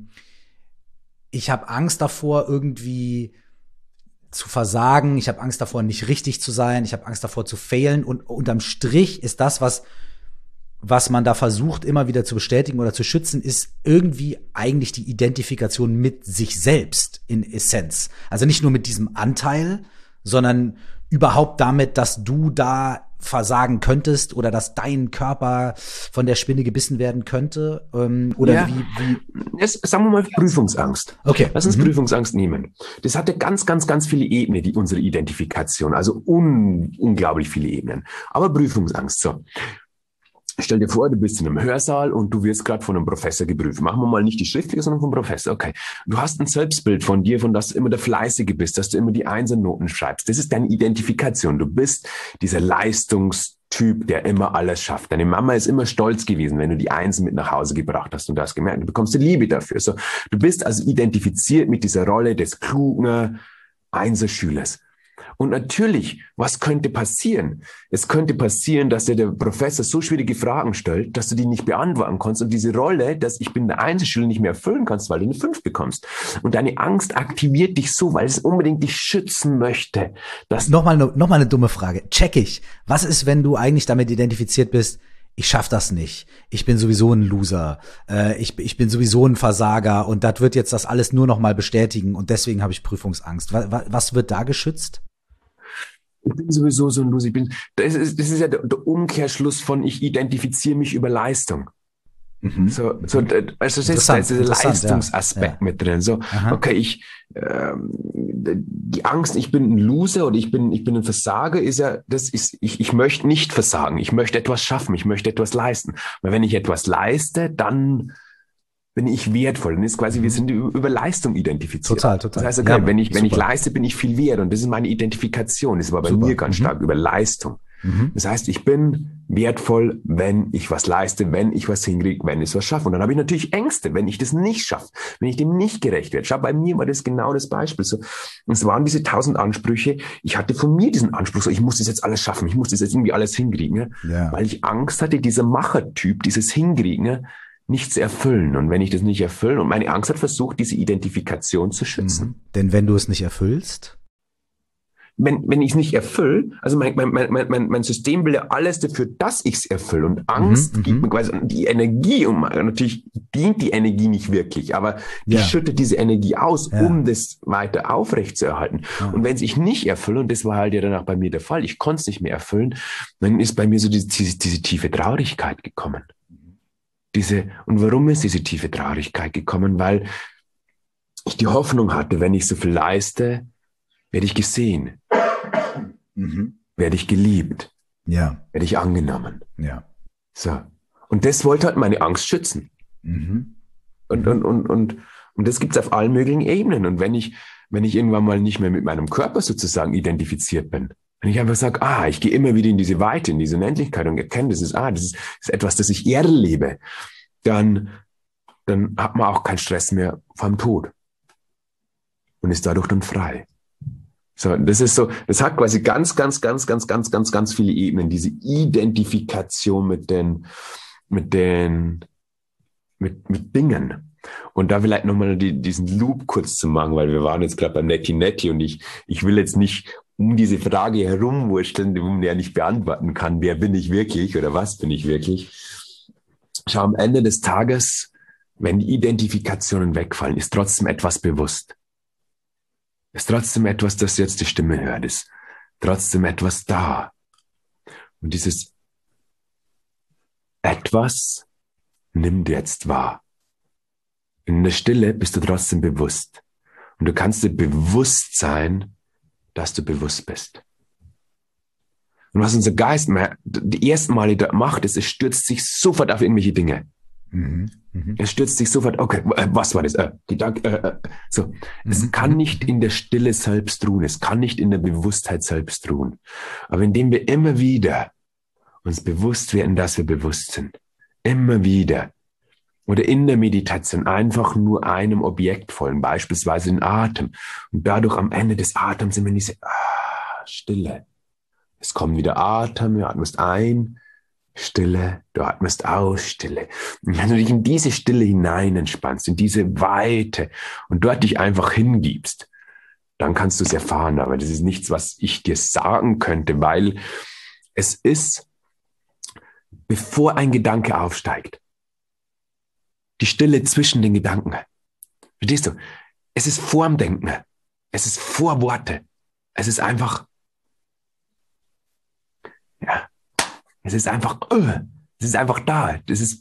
ich habe Angst davor, irgendwie zu versagen, ich habe Angst davor, nicht richtig zu sein, ich habe Angst davor zu failen und unterm Strich ist das, was man da versucht immer wieder zu bestätigen oder zu schützen, ist irgendwie eigentlich die Identifikation mit sich selbst in Essenz. Also nicht nur mit diesem Anteil, sondern überhaupt damit, dass du da versagen könntest oder dass dein Körper von der Spinne gebissen werden könnte? Oder ja. Jetzt sagen wir mal Prüfungsangst. Okay. Lass uns Prüfungsangst nehmen. Das hatte ganz, ganz, ganz viele Ebenen, unsere Identifikation. Also unglaublich viele Ebenen. Aber Prüfungsangst, so. Stell dir vor, du bist in einem Hörsaal und du wirst gerade von einem Professor geprüft. Machen wir mal nicht die schriftliche, sondern vom Professor. Okay. Du hast ein Selbstbild von dir, von dass du immer der Fleißige bist, dass du immer die Einsernoten schreibst. Das ist deine Identifikation. Du bist dieser Leistungstyp, der immer alles schafft. Deine Mama ist immer stolz gewesen, wenn du die Einsen mit nach Hause gebracht hast und du hast gemerkt, du bekommst die Liebe dafür. So, du bist also identifiziert mit dieser Rolle des klugen Einserschülers. Und natürlich, was könnte passieren? Es könnte passieren, dass dir der Professor so schwierige Fragen stellt, dass du die nicht beantworten kannst und diese Rolle, dass ich bin der Einzelschüler, nicht mehr erfüllen kannst, weil du eine 5 bekommst. Und deine Angst aktiviert dich so, weil es unbedingt dich schützen möchte. Nochmal eine dumme Frage. Check ich. Was ist, wenn du eigentlich damit identifiziert bist, ich schaff das nicht. Ich bin sowieso ein Loser. Ich bin sowieso ein Versager und das wird jetzt das alles nur noch mal bestätigen und deswegen habe ich Prüfungsangst. Was wird da geschützt? Ich bin sowieso so ein Loser. Das ist ja der Umkehrschluss von ich identifiziere mich über Leistung. Mhm. Also das ist dieser Leistungsaspekt mit drin. So, okay, die Angst, ich bin ein Loser oder ich bin ein Versager, ich möchte nicht versagen. Ich möchte etwas schaffen. Ich möchte etwas leisten. Weil wenn ich etwas leiste, dann bin ich wertvoll. Dann ist quasi, wir sind über Leistung identifiziert. Total. Das heißt, okay, wenn ich leiste, bin ich viel wert. Und das ist meine Identifikation. Das war bei mir ganz stark über Leistung. Das heißt, ich bin wertvoll, wenn ich was leiste, wenn ich was hinkriege, wenn ich was schaffe. Und dann habe ich natürlich Ängste, wenn ich das nicht schaffe, wenn ich dem nicht gerecht werde. Schau, bei mir war das genau das Beispiel. So, es waren diese 1000 Ansprüche. Ich hatte von mir diesen Anspruch, so, ich muss das jetzt alles schaffen, ich muss das jetzt irgendwie alles hinkriegen, weil ich Angst hatte, dieser Machertyp, dieses Hinkriegen, nicht zu erfüllen. Und wenn ich das nicht erfülle, und meine Angst hat versucht, diese Identifikation zu schützen. Denn wenn du es nicht erfüllst? Wenn ich es nicht erfülle, also mein System will ja alles dafür, dass ich es erfülle. Und Angst gibt mir quasi die Energie, und natürlich dient die Energie nicht wirklich, aber die schüttet diese Energie aus, um das weiter aufrechtzuerhalten. Und wenn ich nicht erfülle, und das war halt ja danach bei mir der Fall, ich konnte es nicht mehr erfüllen, dann ist bei mir so diese tiefe Traurigkeit gekommen. Und warum ist diese tiefe Traurigkeit gekommen? Weil ich die Hoffnung hatte, wenn ich so viel leiste, werde ich gesehen, werde ich geliebt, werde ich angenommen. Ja. So. Und das wollte halt meine Angst schützen. Und Und das gibt's auf allen möglichen Ebenen. Und wenn ich irgendwann mal nicht mehr mit meinem Körper sozusagen identifiziert bin, wenn ich einfach sage, ich gehe immer wieder in diese Weite, in diese Unendlichkeit und erkenne, das ist etwas, das ich erlebe, dann hat man auch keinen Stress mehr vom Tod und ist dadurch dann frei. So, das hat quasi ganz, ganz, ganz, ganz, ganz, ganz, ganz viele Ebenen, diese Identifikation mit Dingen. Und da vielleicht nochmal diesen Loop kurz zu machen, weil wir waren jetzt gerade beim Netti und ich will jetzt nicht um diese Frage herumwurschteln, die man ja nicht beantworten kann, wer bin ich wirklich oder was bin ich wirklich. Schau, am Ende des Tages, wenn die Identifikationen wegfallen, ist trotzdem etwas bewusst. Ist trotzdem etwas, das jetzt die Stimme hört, ist trotzdem etwas da. Und dieses etwas nimmt jetzt wahr. In der Stille bist du trotzdem bewusst. Und du kannst dir bewusst sein, dass du bewusst bist. Und was unser Geist die ersten Male da macht, ist, es stürzt sich sofort auf irgendwelche Dinge. Es stürzt sich sofort, okay, was war das? Gedanke, so. Es kann nicht in der Stille selbst ruhen. Es kann nicht in der Bewusstheit selbst ruhen. Aber indem wir immer wieder uns bewusst werden, dass wir bewusst sind, immer wieder, oder in der Meditation einfach nur einem Objekt folgen, beispielsweise den Atem. Und dadurch am Ende des Atems sind wir in diese Stille. Es kommt wieder Atem, du atmest ein, Stille, du atmest aus, Stille. Und wenn du dich in diese Stille hinein entspannst, in diese Weite und dort dich einfach hingibst, dann kannst du es erfahren. Aber das ist nichts, was ich dir sagen könnte, weil es ist, bevor ein Gedanke aufsteigt, die Stille zwischen den Gedanken. Verstehst du? Es ist vorm Denken. Es ist vor Worte. Es ist einfach, es ist einfach da.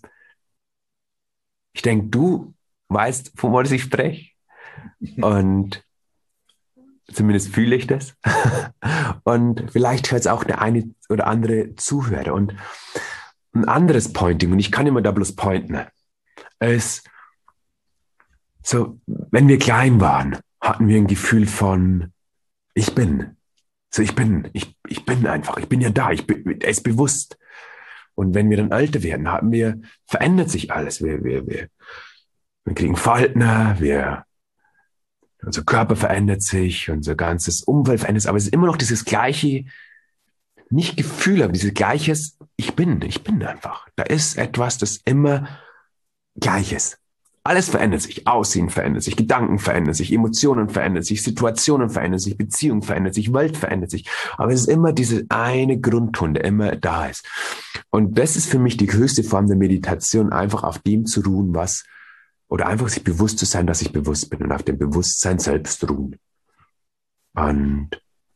Ich denke, du weißt, von was ich spreche. Und zumindest fühle ich das. Und vielleicht hört es auch der eine oder andere Zuhörer. Und ein anderes Pointing, und ich kann immer da bloß pointen, ist so, wenn wir klein waren, hatten wir ein Gefühl von, ich bin. So, ich bin einfach, ich bin ja da, er ist bewusst. Und wenn wir dann älter werden, verändert sich alles. Wir kriegen Falten, unser Körper verändert sich, unser ganzes Umfeld verändert sich, aber es ist immer noch dieses gleiche, nicht Gefühl, aber dieses gleiches, ich bin einfach. Da ist etwas, das immer gleich ist. Alles verändert sich. Aussehen verändert sich, Gedanken verändern sich, Emotionen verändern sich, Situationen verändern sich, Beziehungen verändern sich, Welt verändert sich. Aber es ist immer diese eine Grundton, der immer da ist. Und das ist für mich die höchste Form der Meditation, einfach auf dem zu ruhen, oder einfach sich bewusst zu sein, dass ich bewusst bin und auf dem Bewusstsein selbst ruhen. Und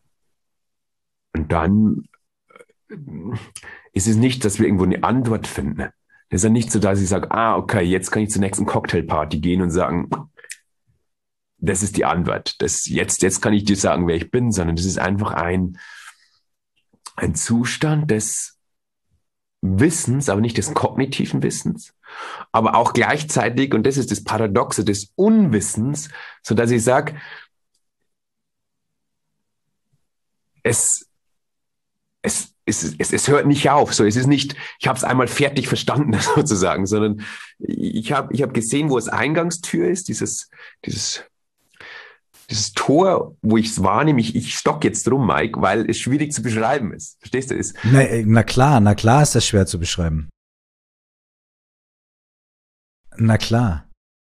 dann ist es nicht, dass wir irgendwo eine Antwort finden. Das ist ja nicht so, dass ich sage, okay, jetzt kann ich zur nächsten Cocktailparty gehen und sagen, das ist die Antwort. Jetzt kann ich dir sagen, wer ich bin, sondern das ist einfach ein Zustand des Wissens, aber nicht des kognitiven Wissens, aber auch gleichzeitig, und das ist das Paradoxe des Unwissens, so dass ich sage, es hört nicht auf. So, es ist nicht, ich habe es einmal fertig verstanden sozusagen, sondern ich hab gesehen, wo es Eingangstür ist, dieses Tor, wo ich es wahrnehme. Ich stock jetzt rum, Mike, weil es schwierig zu beschreiben ist. Verstehst du? Na klar ist das schwer zu beschreiben. Na klar.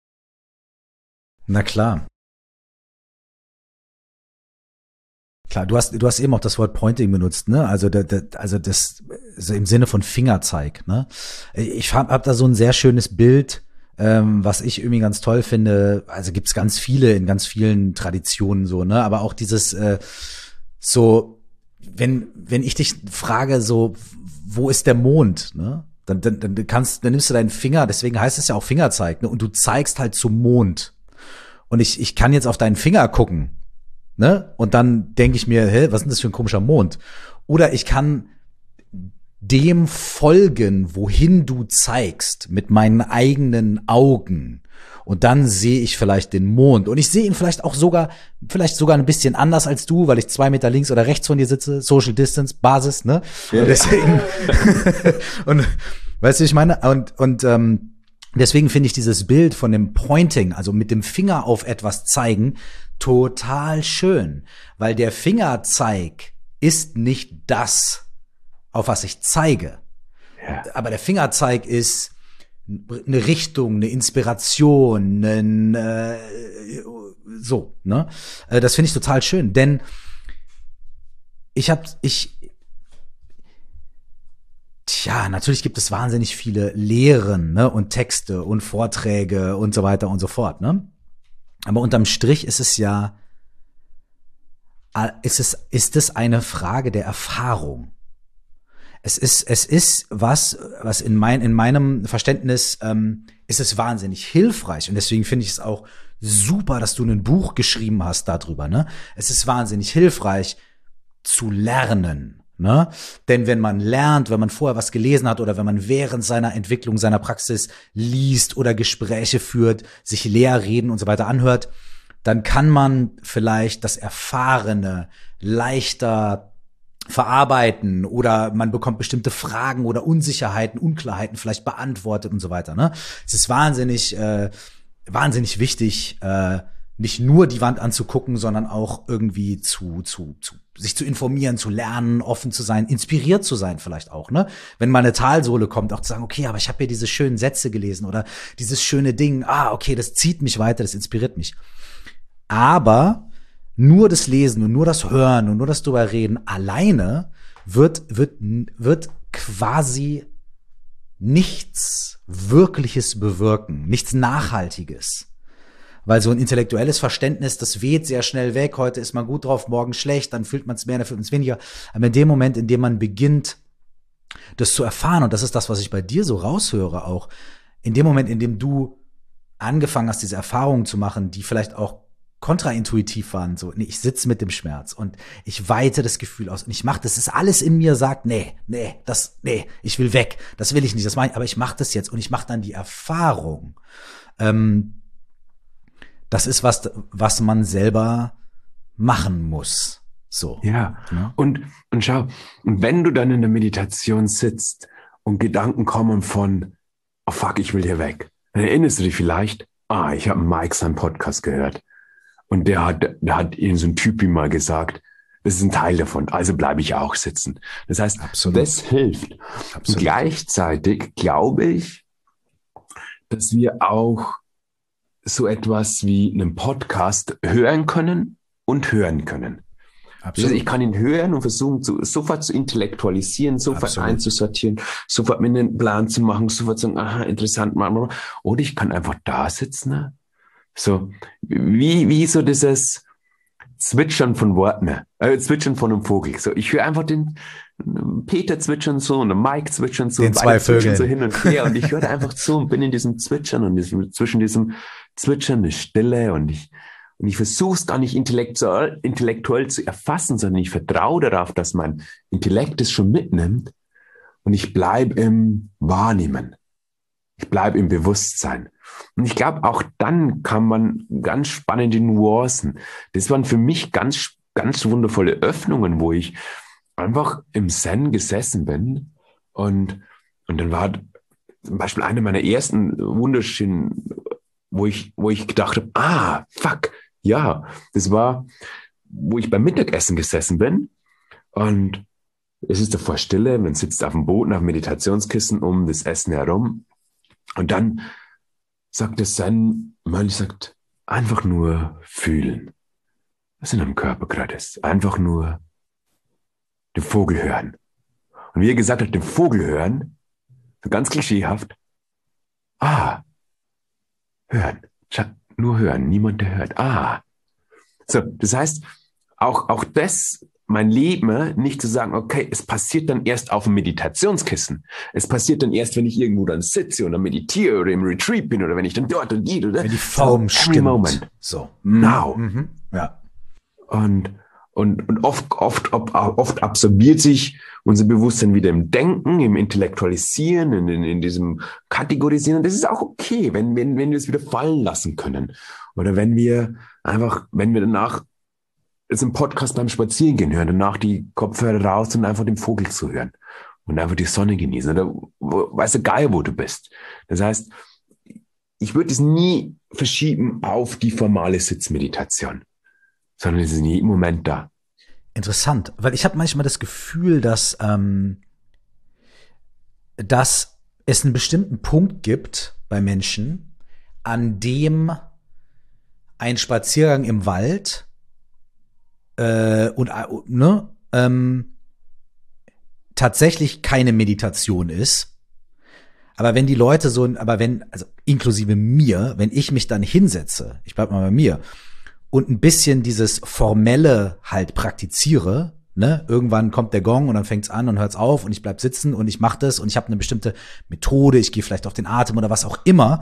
Klar, du hast eben auch das Wort Pointing benutzt, ne? Also das also im Sinne von Fingerzeig, ne? Ich hab da so ein sehr schönes Bild, was ich irgendwie ganz toll finde. Also gibt's ganz viele in ganz vielen Traditionen so, ne? Aber auch dieses so, wenn ich dich frage, so, wo ist der Mond, ne? Dann nimmst du deinen Finger, deswegen heißt es ja auch Fingerzeig, ne? Und du zeigst halt zum Mond. Und ich kann jetzt auf deinen Finger gucken. Ne? Und dann denke ich mir, was ist denn das für ein komischer Mond? Oder ich kann dem folgen, wohin du zeigst, mit meinen eigenen Augen. Und dann sehe ich vielleicht den Mond. Und ich sehe ihn vielleicht sogar ein bisschen anders als du, weil ich 2 Meter links oder rechts von dir sitze. Social Distance, Basis, ne? Ja. Und deswegen, und, weißt du, ich meine, deswegen finde ich dieses Bild von dem Pointing, also mit dem Finger auf etwas zeigen, total schön. Weil der Fingerzeig ist nicht das, auf was ich zeige. Ja. Aber der Fingerzeig ist eine Richtung, eine Inspiration, so, ne? Das finde ich total schön, denn natürlich gibt es wahnsinnig viele Lehren, ne, und Texte und Vorträge und so weiter und so fort, ne? Aber unterm Strich ist es eine Frage der Erfahrung. Es ist was in meinem Verständnis ist es wahnsinnig hilfreich, und deswegen finde ich es auch super, dass du ein Buch geschrieben hast darüber, ne? Es ist wahnsinnig hilfreich zu lernen, ne? Denn wenn man lernt, wenn man vorher was gelesen hat oder wenn man während seiner Entwicklung, seiner Praxis liest oder Gespräche führt, sich Lehrreden und so weiter anhört, dann kann man vielleicht das Erfahrene leichter verarbeiten, oder man bekommt bestimmte Fragen oder Unsicherheiten, Unklarheiten vielleicht beantwortet und so weiter, ne? Es ist wahnsinnig wichtig, nicht nur die Wand anzugucken, sondern auch irgendwie sich zu informieren, zu lernen, offen zu sein, inspiriert zu sein vielleicht auch, ne? Wenn mal eine Talsohle kommt, auch zu sagen, okay, aber ich habe hier diese schönen Sätze gelesen oder dieses schöne Ding, okay, das zieht mich weiter, das inspiriert mich. Aber nur das Lesen und nur das Hören und nur das drüber reden alleine wird quasi nichts Wirkliches bewirken, nichts Nachhaltiges. Weil so ein intellektuelles Verständnis, das weht sehr schnell weg. Heute ist man gut drauf, morgen schlecht, dann fühlt man es mehr, dann fühlt man es weniger. Aber in dem Moment, in dem man beginnt, das zu erfahren, und das ist das, was ich bei dir so raushöre auch, in dem Moment, in dem du angefangen hast, diese Erfahrungen zu machen, die vielleicht auch kontraintuitiv waren, so, nee, ich sitze mit dem Schmerz und ich weite das Gefühl aus und ich mache das, ist alles in mir sagt, nee, ich will weg, das will ich nicht, das mache ich, aber ich mache das jetzt und ich mache dann die Erfahrung. Das ist was man selber machen muss. So. Ja. Und schau, und wenn du dann in der Meditation sitzt und Gedanken kommen von, oh fuck, ich will hier weg, dann erinnerst du dich vielleicht, ich habe Mike seinen Podcast gehört. Und der hat ihnen so ein Typi mal gesagt, das ist ein Teil davon, also bleibe ich auch sitzen. Das heißt, absolut, das hilft. Absolut. Und gleichzeitig glaube ich, dass wir auch so etwas wie einen Podcast hören können und hören können. Absolut. Also ich kann ihn hören und versuchen, sofort zu intellektualisieren, sofort einzusortieren, sofort mir einen Plan zu machen, sofort zu sagen, interessant, oder ich kann einfach da sitzen, ne? So, wie so dieses Zwitschern von Worten, Zwitschern von einem Vogel. So, ich höre einfach den Peter zwitschern so und den Mike zwitschern so, den zwei Vögeln so hin und her und ich höre einfach zu und bin in diesem Zwitschern und zwischen diesem Zwitschern eine Stille und ich versuche es gar nicht intellektuell zu erfassen, sondern ich vertraue darauf, dass mein Intellekt es schon mitnimmt und ich bleibe im Wahrnehmen. Ich bleibe im Bewusstsein. Und ich glaube, auch dann kann man ganz spannende Nuancen. Das waren für mich ganz, ganz wundervolle Öffnungen, wo ich einfach im Zen gesessen bin. Und dann war zum Beispiel eine meiner ersten wunderschönen, wo ich gedacht habe, fuck, ja, das war, wo ich beim Mittagessen gesessen bin. Und es ist davor Stille, man sitzt auf dem Boden, auf dem Meditationskissen um das Essen herum. Und dann sagt der Zen-Mönch, sagt, einfach nur fühlen, was in deinem Körper gerade ist. Einfach nur den Vogel hören. Und wie er gesagt hat, den Vogel hören, so ganz klischeehaft, hören. Nur hören, niemand, der hört. So, das heißt, auch das, mein Leben, nicht zu sagen, okay, es passiert dann erst auf dem Meditationskissen. Es passiert dann erst, wenn ich irgendwo dann sitze oder meditiere oder im Retreat bin oder wenn ich dann dort und hier oder wenn die Form stimmt. Moment. So. Now. Ja. Und Und oft absorbiert sich unser Bewusstsein wieder im Denken, im Intellektualisieren, in diesem Kategorisieren. Und das ist auch okay, wenn wir es wieder fallen lassen können. Oder wenn wir danach jetzt einen Podcast beim Spazierengehen hören, danach die Kopfhörer raus und einfach dem Vogel zuhören und einfach die Sonne genießen. Oder weiß der Geier, wo du bist. Das heißt, ich würde es nie verschieben auf die formale Sitzmeditation, sondern es ist in jedem Moment da. Interessant, weil ich habe manchmal das Gefühl, dass es einen bestimmten Punkt gibt bei Menschen, an dem ein Spaziergang im Wald tatsächlich keine Meditation ist. Aber wenn die Leute also inklusive mir, wenn ich mich dann hinsetze, ich bleib mal bei mir, und ein bisschen dieses Formelle halt praktiziere, ne? Irgendwann kommt der Gong und dann fängt's an und hört's auf und ich bleib sitzen und ich mache das und ich habe eine bestimmte Methode, ich gehe vielleicht auf den Atem oder was auch immer.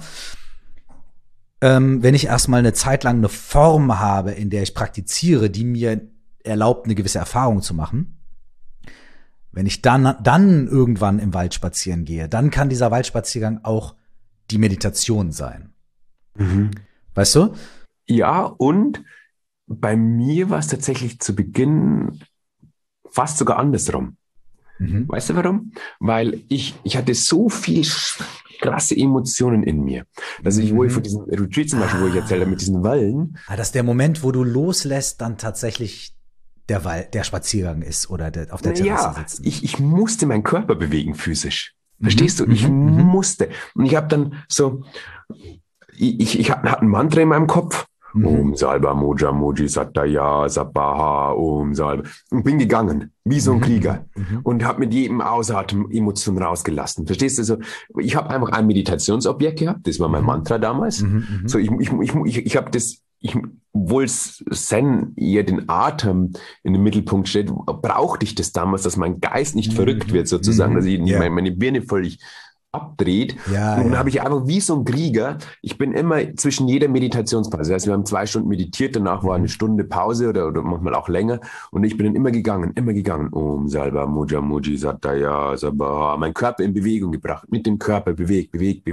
Wenn ich erstmal eine Zeit lang eine Form habe, in der ich praktiziere, die mir erlaubt, eine gewisse Erfahrung zu machen, wenn ich dann irgendwann im Wald spazieren gehe, dann kann dieser Waldspaziergang auch die Meditation sein. Mhm. Weißt du? Ja, und bei mir war es tatsächlich zu Beginn fast sogar andersrum. Mhm. Weißt du warum? Weil ich hatte so viel krasse Emotionen in mir. Also wo ich von diesem Retreat zum Beispiel, wo ich erzählt habe, mit diesen Wellen. Das ist der Moment, wo du loslässt, dann tatsächlich der Spaziergang ist oder auf der Terrasse sitzen. Ich musste meinen Körper bewegen physisch. Verstehst du? Ich musste. Und ich habe dann so, ich hatte ein Mantra in meinem Kopf. Om Salva Moja Moji Sataya Sabaha Om Salva. Und bin gegangen, wie so ein Krieger. Und habe mit jedem Ausatmen Emotionen rausgelassen. Verstehst du? Also, ich habe einfach ein Meditationsobjekt gehabt. Das war mein Mantra damals. So, ich habe das, obwohl Zen eher den Atem in den Mittelpunkt stellt, brauchte ich das damals, dass mein Geist nicht verrückt wird sozusagen, dass ich meine Birne völlig abdreht. Und dann habe ich einfach wie so ein Krieger, ich bin immer zwischen jeder Meditationspause, das heißt, wir haben 2 Stunden meditiert, danach war eine Stunde Pause oder manchmal auch länger und ich bin dann immer gegangen, Om Salva Moja Moji Sataya Sabaha, mein Körper in Bewegung gebracht, mit dem Körper bewegt.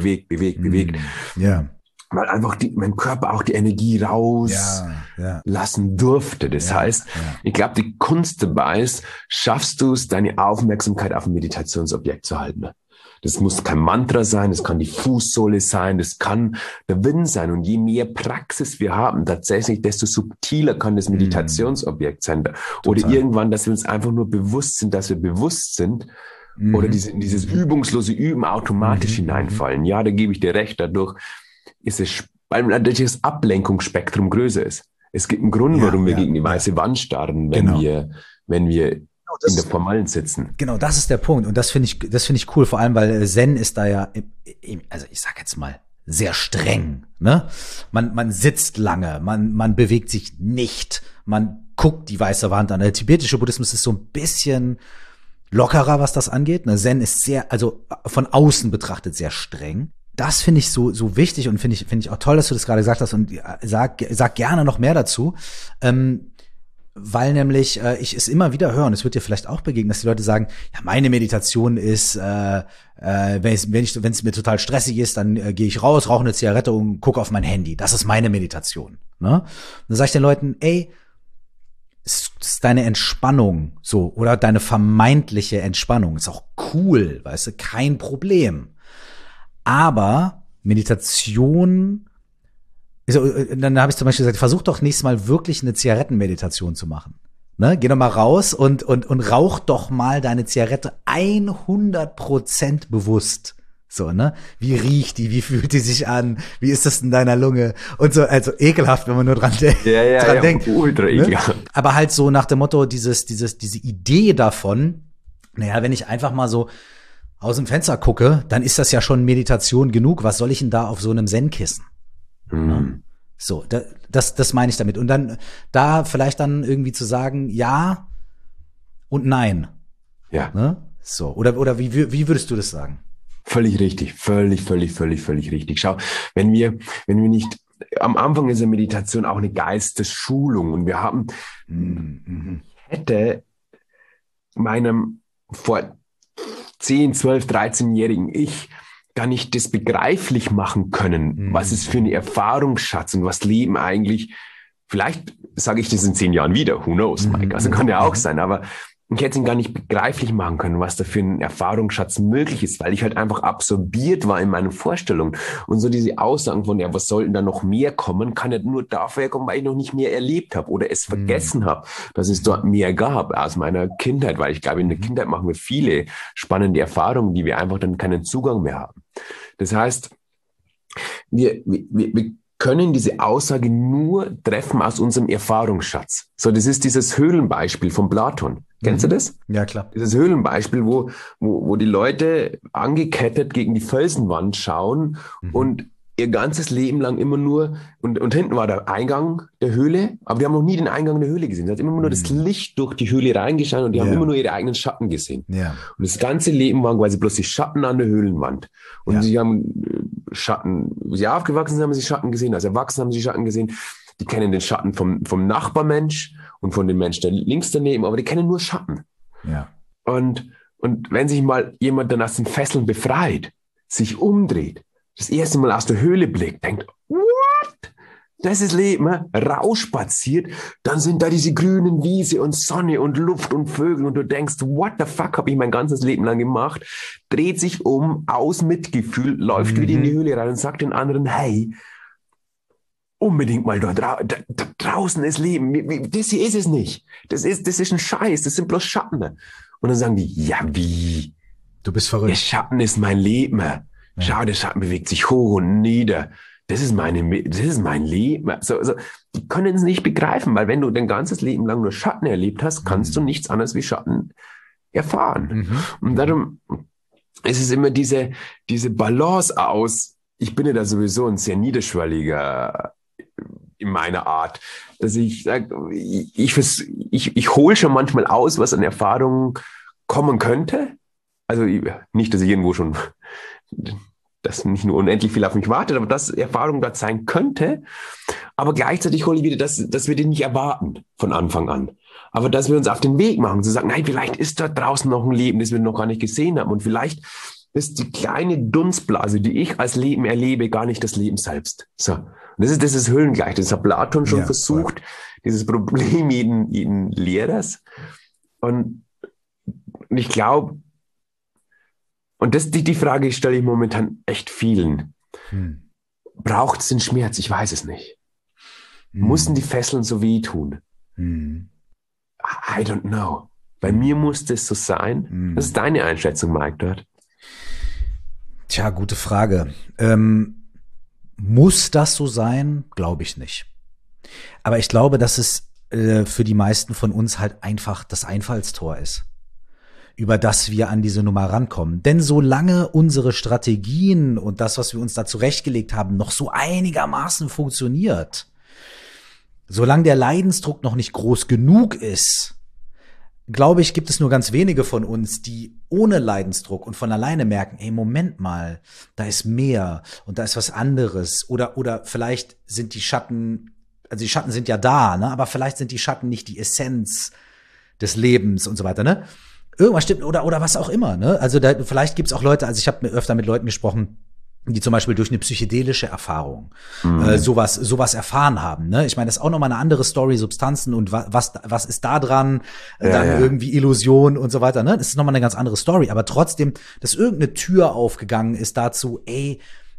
Ja. Weil einfach mein Körper auch die Energie rauslassen durfte. Das heißt, ich glaube, die Kunst dabei ist, schaffst du es, deine Aufmerksamkeit auf ein Meditationsobjekt zu halten. Das muss kein Mantra sein, das kann die Fußsohle sein, das kann der Wind sein. Und je mehr Praxis wir haben, tatsächlich, desto subtiler kann das Meditationsobjekt sein. Oder irgendwann, dass wir uns einfach nur bewusst sind, dass wir bewusst sind. Oder dieses übungslose Üben automatisch hineinfallen. Ja, da gebe ich dir recht. Dadurch ist es, weil natürlich das Ablenkungsspektrum größer ist. Es gibt einen Grund, warum wir gegen die weiße Wand starren, wenn wir in der Formalen sitzen. Genau, das ist der Punkt. Und das finde ich cool, vor allem, weil Zen ist da ja, also ich sag jetzt mal, sehr streng, ne? Man sitzt lange, man bewegt sich nicht, man guckt die weiße Wand an. Der tibetische Buddhismus ist so ein bisschen lockerer, was das angeht. Ne? Zen ist also von außen betrachtet sehr streng. Das finde ich so wichtig und finde ich auch toll, dass du das gerade gesagt hast und sag gerne noch mehr dazu. Weil nämlich ich es immer wieder höre, und es wird dir vielleicht auch begegnen, dass die Leute sagen, ja, meine Meditation ist, wenn es mir total stressig ist, dann gehe ich raus, rauche eine Zigarette und gucke auf mein Handy. Das ist meine Meditation. Ne? Und dann sage ich den Leuten, ey, es ist deine Entspannung so oder deine vermeintliche Entspannung. Ist auch cool, weißt du, kein Problem. Aber Meditation, dann habe ich zum Beispiel gesagt, versuch doch nächstes Mal wirklich eine Zigarettenmeditation zu machen. Ne? Geh doch mal raus und rauch doch mal deine Zigarette 100% bewusst. So, ne? Wie riecht die? Wie fühlt die sich an? Wie ist das in deiner Lunge? Und so, also ekelhaft, wenn man nur dran denkt. Denkt. Ultra ekelhaft. Ne? Aber halt so nach dem Motto, diese Idee davon, naja, wenn ich einfach mal so aus dem Fenster gucke, dann ist das ja schon Meditation genug. Was soll ich denn da auf so einem Zen-Kissen? So, das meine ich damit. Und dann da vielleicht dann irgendwie zu sagen, ja und nein. Ja. Ne? So, oder wie würdest du das sagen? Völlig richtig. Völlig richtig. Schau, wenn wir nicht am Anfang ist ja Meditation auch eine Geistesschulung und wir haben, hätte meinem vor 10, 12, 13-jährigen Ich gar nicht das begreiflich machen können, was ist für eine Erfahrungsschatz und was Leben eigentlich, vielleicht sage ich das in 10 Jahren wieder, who knows, Mike, also kann ja auch sein, aber ich hätte ihn gar nicht begreiflich machen können, was da für ein Erfahrungsschatz möglich ist, weil ich halt einfach absorbiert war in meinen Vorstellungen. Und so diese Aussagen von, ja, was sollten da noch mehr kommen, kann ja nur dafür kommen, weil ich noch nicht mehr erlebt habe oder es vergessen habe, dass es dort mehr gab aus meiner Kindheit, weil ich glaube, in der Kindheit machen wir viele spannende Erfahrungen, die wir einfach dann keinen Zugang mehr haben. Das heißt, wir können diese Aussage nur treffen aus unserem Erfahrungsschatz. So, das ist dieses Höhlenbeispiel von Platon. Kennst du das? Ja, klar. Dieses Höhlenbeispiel, wo die Leute angekettet gegen die Felsenwand schauen und ihr ganzes Leben lang immer nur, und hinten war der Eingang der Höhle, aber die haben noch nie den Eingang der Höhle gesehen. Sie hat immer nur das Licht durch die Höhle reingeschaut und die haben immer nur ihre eigenen Schatten gesehen. Ja. Und das ganze Leben waren quasi bloß die Schatten an der Höhlenwand. Und sie haben Schatten, wie sie aufgewachsen sind, haben sie Schatten gesehen, als Erwachsene haben sie Schatten gesehen. Die kennen den Schatten vom Nachbarmensch und von dem Mensch, der links daneben, aber die kennen nur Schatten. Ja. Und wenn sich mal jemand dann aus den Fesseln befreit, sich umdreht, das erste Mal aus der Höhle blickt, denkt, what? Das ist Leben, rausspaziert, dann sind da diese grünen Wiese und Sonne und Luft und Vögel und du denkst, what the fuck habe ich mein ganzes Leben lang gemacht, dreht sich um, aus Mitgefühl, läuft wieder in die Höhle rein und sagt den anderen, hey, unbedingt mal da draußen ist Leben, das hier ist es nicht, das ist ein Scheiß, das sind bloß Schatten. Und dann sagen die, ja wie? Du bist verrückt. Der Schatten ist mein Leben. Schau, der Schatten bewegt sich hoch und nieder. Das ist mein Leben. Also, die können es nicht begreifen, weil wenn du dein ganzes Leben lang nur Schatten erlebt hast, kannst du nichts anderes wie Schatten erfahren. Und darum ist es immer diese Balance aus, ich bin ja da sowieso ein sehr niederschwelliger in meiner Art, dass ich sage, ich hole schon manchmal aus, was an Erfahrungen kommen könnte. Also nicht, dass ich irgendwo schon, dass nicht nur unendlich viel auf mich wartet, aber dass Erfahrung dort sein könnte. Aber gleichzeitig hole ich wieder, dass wir den nicht erwarten von Anfang an. Aber dass wir uns auf den Weg machen, zu sagen, nein, vielleicht ist da draußen noch ein Leben, das wir noch gar nicht gesehen haben. Und vielleicht ist die kleine Dunstblase, die ich als Leben erlebe, gar nicht das Leben selbst. So. Und das ist Höhlengleich. Das hat Platon schon versucht, dieses Problem jeden Lehrers. Und ich glaube, und das die Frage stelle ich momentan echt vielen. Braucht es den Schmerz? Ich weiß es nicht. Mussten die Fesseln so wehtun? I don't know. Bei mir muss das so sein. Das ist deine Einschätzung, Mike, dort. Tja, gute Frage. Muss das so sein? Glaube ich nicht. Aber ich glaube, dass es für die meisten von uns halt einfach das Einfallstor ist, über das wir an diese Nummer rankommen. Denn solange unsere Strategien und das, was wir uns da zurechtgelegt haben, noch so einigermaßen funktioniert, solange der Leidensdruck noch nicht groß genug ist, glaube ich, gibt es nur ganz wenige von uns, die ohne Leidensdruck und von alleine merken, ey, Moment mal, da ist mehr und da ist was anderes. Oder vielleicht sind die Schatten, also die Schatten sind ja da, ne? Aber vielleicht sind die Schatten nicht die Essenz des Lebens und so weiter, ne? Irgendwas stimmt, oder was auch immer, ne? Also vielleicht gibt's auch Leute, also ich habe öfter mit Leuten gesprochen, die zum Beispiel durch eine psychedelische Erfahrung sowas erfahren haben, ne? Ich meine, das ist auch nochmal eine andere Story, Substanzen und was ist da dran, irgendwie Illusion und so weiter, ne? Das ist nochmal eine ganz andere Story, aber trotzdem, dass irgendeine Tür aufgegangen ist dazu, ey,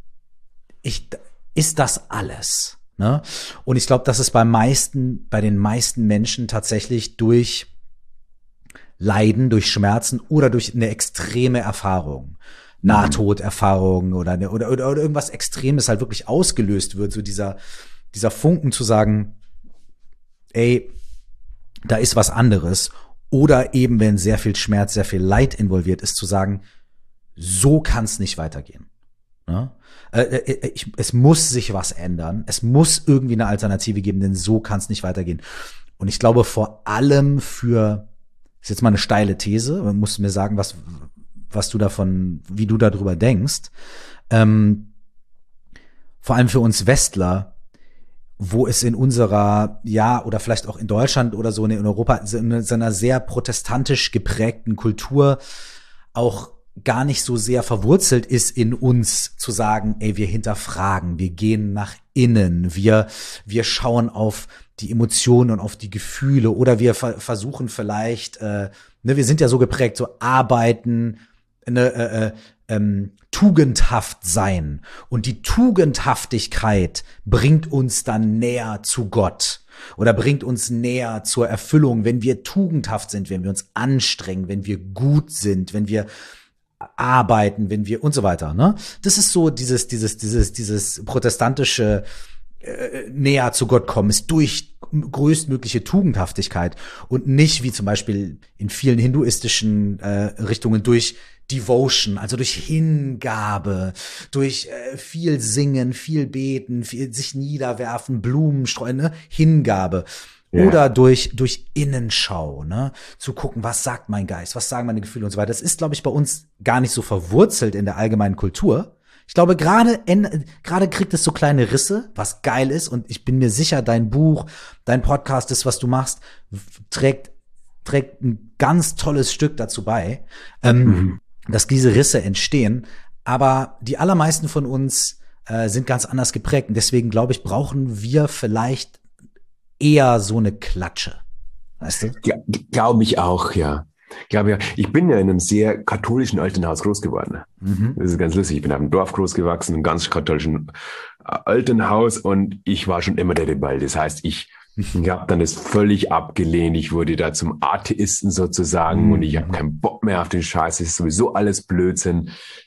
ist das alles, ne? Und ich glaube, dass es bei den meisten Menschen tatsächlich durch Leiden, durch Schmerzen oder durch eine extreme Erfahrung, Nahtoderfahrung oder irgendwas Extremes halt wirklich ausgelöst wird, so dieser Funken zu sagen, ey, da ist was anderes. Oder eben, wenn sehr viel Schmerz, sehr viel Leid involviert ist, zu sagen, so kann es nicht weitergehen. Ne? Es muss sich was ändern. Es muss irgendwie eine Alternative geben, denn so kann es nicht weitergehen. Und ich glaube vor allem ist jetzt mal eine steile These, man muss mir sagen, was du davon, wie du darüber denkst. Vor allem für uns Westler wo es in unserer, ja, oder vielleicht auch in Deutschland oder so in Europa, in so einer sehr protestantisch geprägten Kultur auch gar nicht so sehr verwurzelt ist in uns zu sagen, ey, wir hinterfragen, wir gehen nach innen, wir schauen auf die Emotionen und auf die Gefühle oder wir versuchen vielleicht, wir sind ja so geprägt, so arbeiten, tugendhaft sein. Und die Tugendhaftigkeit bringt uns dann näher zu Gott oder bringt uns näher zur Erfüllung, wenn wir tugendhaft sind, wenn wir uns anstrengen, wenn wir gut sind, wenn wir arbeiten, wenn wir und so weiter, ne? Das ist so dieses protestantische näher zu Gott kommen, ist durch größtmögliche Tugendhaftigkeit und nicht wie zum Beispiel in vielen hinduistischen Richtungen durch Devotion, also durch Hingabe, durch viel Singen, viel Beten, viel sich niederwerfen, Blumen streuen, ne? Hingabe. Ja. Oder durch Innenschau, ne? Zu gucken, was sagt mein Geist, was sagen meine Gefühle und so weiter. Das ist, glaube ich, bei uns gar nicht so verwurzelt in der allgemeinen Kultur. Ich glaube, gerade kriegt es so kleine Risse, was geil ist. Und ich bin mir sicher, dein Buch, dein Podcast, das, was du machst, trägt ein ganz tolles Stück dazu bei, dass diese Risse entstehen. Aber die allermeisten von uns sind ganz anders geprägt. Und deswegen, glaube ich, brauchen wir vielleicht eher so eine Klatsche. Weißt du? Ja, glaube ich auch, ja. Ich bin ja in einem sehr katholischen Elternhaus groß geworden. Das ist ganz lustig. Ich bin auf einem Dorf groß gewachsen, einem ganz katholischen Elternhaus und ich war schon immer der Rebell. Das heißt, ich habe dann das völlig abgelehnt. Ich wurde da zum Atheisten sozusagen und ich habe keinen Bock mehr auf den Scheiß. Das ist sowieso alles Blödsinn.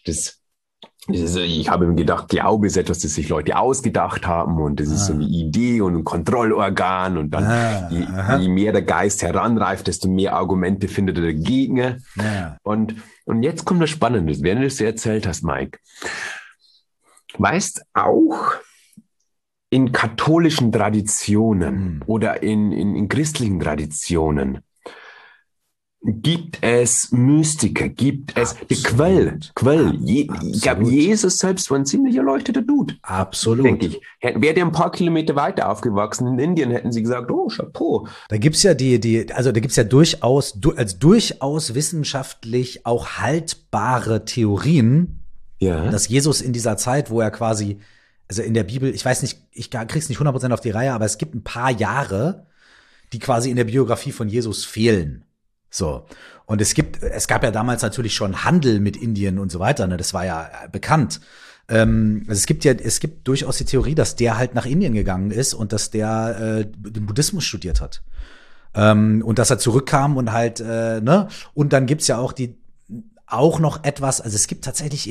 Ich habe mir gedacht, Glaube ist etwas, das sich Leute ausgedacht haben und das ist so eine Idee und ein Kontrollorgan und dann je mehr der Geist heranreift, desto mehr Argumente findet er dagegen. Ja. Und jetzt kommt das Spannende, während du es dir erzählt hast, Mike. Weißt auch in katholischen Traditionen oder in christlichen Traditionen gibt es Mystiker, gibt es die Quell. Ich glaube, Jesus selbst war ein ziemlich erleuchteter Dude. Absolut. Denke ich. Wäre der ein paar Kilometer weiter aufgewachsen in Indien, hätten sie gesagt, oh, Chapeau. Da gibt's ja durchaus wissenschaftlich auch haltbare Theorien, dass Jesus in dieser Zeit, wo er quasi, also in der Bibel, ich weiß nicht, ich krieg's nicht 100% auf die Reihe, aber es gibt ein paar Jahre, die quasi in der Biografie von Jesus fehlen. So. Und es gab ja damals natürlich schon Handel mit Indien und so weiter, ne? Das war ja bekannt. Also es gibt durchaus die Theorie, dass der halt nach Indien gegangen ist und dass der den Buddhismus studiert hat. Und dass er zurückkam und halt, ne? Und dann gibt's ja auch noch etwas, also es gibt tatsächlich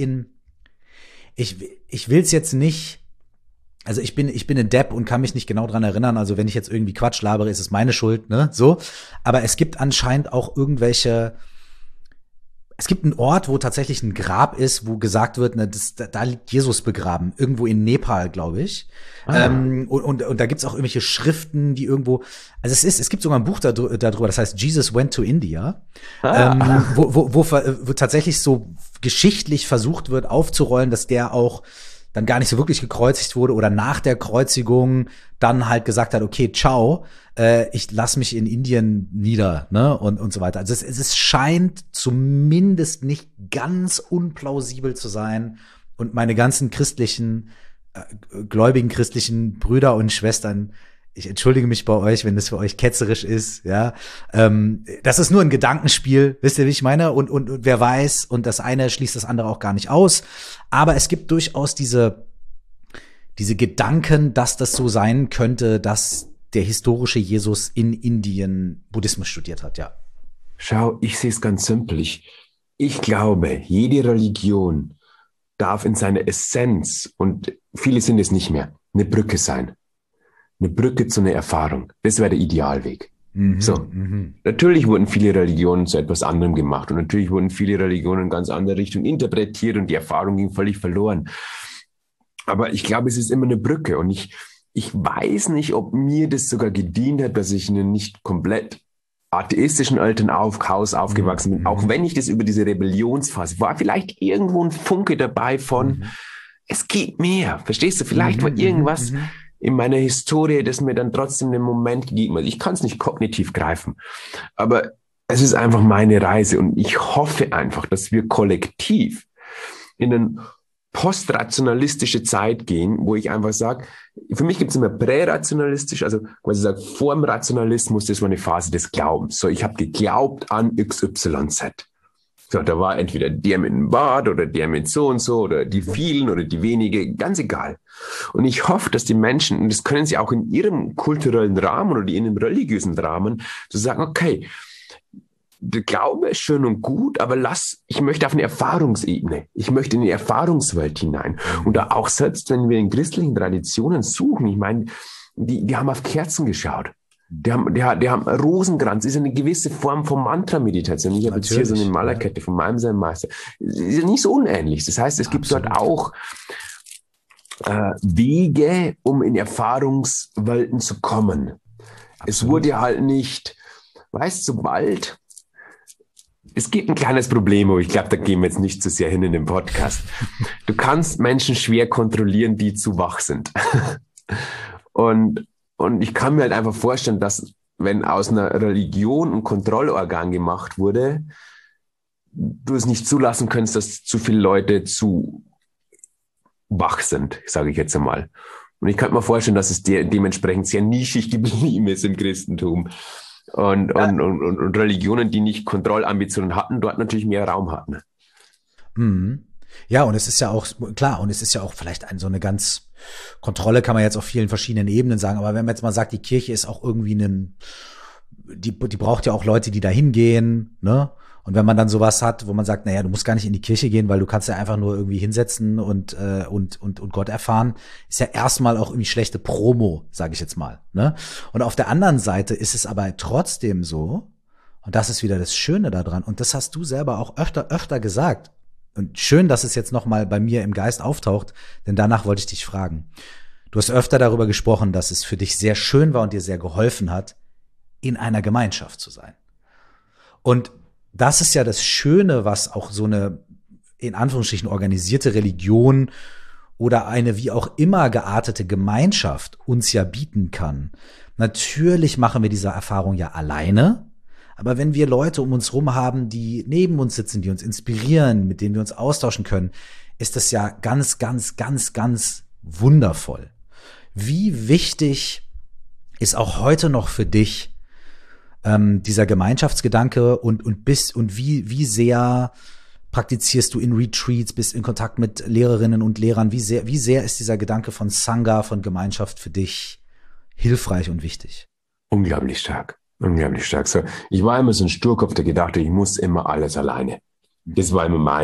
ich will's jetzt nicht. Also ich bin ein Depp und kann mich nicht genau dran erinnern. Also wenn ich jetzt irgendwie Quatsch labere, ist es meine Schuld, ne? So. Aber es gibt anscheinend auch es gibt einen Ort, wo tatsächlich ein Grab ist, wo gesagt wird, ne, da liegt Jesus begraben. Irgendwo in Nepal, glaube ich. Und da gibt's auch irgendwelche Schriften, die irgendwo, also es gibt sogar ein Buch darüber, das heißt Jesus Went to India, wo tatsächlich so geschichtlich versucht wird aufzurollen, dass der auch dann gar nicht so wirklich gekreuzigt wurde oder nach der Kreuzigung dann halt gesagt hat, okay, ciao, ich lass mich in Indien nieder, ne, und so weiter. Also es scheint zumindest nicht ganz unplausibel zu sein und meine ganzen gläubigen christlichen Brüder und Schwestern, ich entschuldige mich bei euch, wenn das für euch ketzerisch ist, ja. Das ist nur ein Gedankenspiel, wisst ihr, wie ich meine? Und wer weiß, und das eine schließt das andere auch gar nicht aus. Aber es gibt durchaus diese Gedanken, dass das so sein könnte, dass der historische Jesus in Indien Buddhismus studiert hat, ja. Schau, ich sehe es ganz simpel. Ich glaube, jede Religion darf in seiner Essenz, und viele sind es nicht mehr, eine Brücke sein. Eine Brücke zu einer Erfahrung. Das wäre der Idealweg. Natürlich wurden viele Religionen zu etwas anderem gemacht und natürlich wurden viele Religionen in ganz andere Richtung interpretiert und die Erfahrung ging völlig verloren. Aber ich glaube, es ist immer eine Brücke und ich weiß nicht, ob mir das sogar gedient hat, dass ich in einem nicht komplett atheistischen Elternhaus aufgewachsen bin, auch wenn ich das über diese Rebellionsphase war, vielleicht irgendwo ein Funke dabei von, es geht mehr, verstehst du? Vielleicht war irgendwas in meiner Historie, das mir dann trotzdem den Moment gegeben hat. Ich kann es nicht kognitiv greifen, aber es ist einfach meine Reise und ich hoffe einfach, dass wir kollektiv in eine postrationalistische Zeit gehen, wo ich einfach sage, für mich gibt es immer prärationalistisch, also quasi sage, vor dem Rationalismus, das war eine Phase des Glaubens. So, ich habe geglaubt an XYZ. So, da war entweder der mit dem Bart oder der mit so und so oder die vielen oder die wenige, ganz egal. Und ich hoffe, dass die Menschen, und das können sie auch in ihrem kulturellen Rahmen oder in ihrem religiösen Rahmen, zu sagen, okay, der Glaube ist schön und gut, aber ich möchte auf eine Erfahrungsebene. Ich möchte in die Erfahrungswelt hinein. Und da auch selbst, wenn wir in christlichen Traditionen suchen, ich meine, die haben auf Kerzen geschaut. Die haben Rosenkranz, ist eine gewisse Form von Mantra-Meditation. Ich habe jetzt hier so eine Malerkette von meinem Zen-Meister. Ist ja nicht so unähnlich. Das heißt, es gibt dort auch Wege, um in Erfahrungswelten zu kommen. Absolut. Es wurde halt nicht, weißt du, sobald... Es gibt ein kleines Problem, aber ich glaube, da gehen wir jetzt nicht zu sehr hin in den Podcast. Du kannst Menschen schwer kontrollieren, die zu wach sind. Und ich kann mir halt einfach vorstellen, dass wenn aus einer Religion ein Kontrollorgan gemacht wurde, du es nicht zulassen könntest, dass zu viele Leute zu wach sind, sage ich jetzt einmal. Und ich könnte mir vorstellen, dass es dementsprechend sehr nischig geblieben ist im Christentum. Und Religionen, die nicht Kontrollambitionen hatten, dort natürlich mehr Raum hatten. Mhm. Ja, und es ist ja auch, klar, und es ist ja auch vielleicht so eine ganz, Kontrolle kann man jetzt auf vielen verschiedenen Ebenen sagen, aber wenn man jetzt mal sagt, die Kirche ist auch irgendwie die braucht ja auch Leute, die da hingehen, ne? Und wenn man dann sowas hat, wo man sagt, naja, du musst gar nicht in die Kirche gehen, weil du kannst ja einfach nur irgendwie hinsetzen und Gott erfahren, ist ja erstmal auch irgendwie schlechte Promo, sage ich jetzt mal, ne? Und auf der anderen Seite ist es aber trotzdem so, und das ist wieder das Schöne daran, und das hast du selber auch öfter gesagt, und schön, dass es jetzt noch mal bei mir im Geist auftaucht, denn danach wollte ich dich fragen. Du hast öfter darüber gesprochen, dass es für dich sehr schön war und dir sehr geholfen hat, in einer Gemeinschaft zu sein. Und das ist ja das Schöne, was auch so eine, in Anführungsstrichen, organisierte Religion oder eine wie auch immer geartete Gemeinschaft uns ja bieten kann. Natürlich machen wir diese Erfahrung ja alleine, aber wenn wir Leute um uns rum haben, die neben uns sitzen, die uns inspirieren, mit denen wir uns austauschen können, ist das ja ganz, ganz, ganz, ganz wundervoll. Wie wichtig ist auch heute noch für dich dieser Gemeinschaftsgedanke und wie sehr praktizierst du in Retreats, bist in Kontakt mit Lehrerinnen und Lehrern? Wie sehr ist dieser Gedanke von Sangha, von Gemeinschaft für dich hilfreich und wichtig? Unglaublich stark. Unglaublich stark. So, ich war immer so ein Sturkopf, der gedacht hat, ich muss immer alles alleine. Das war immer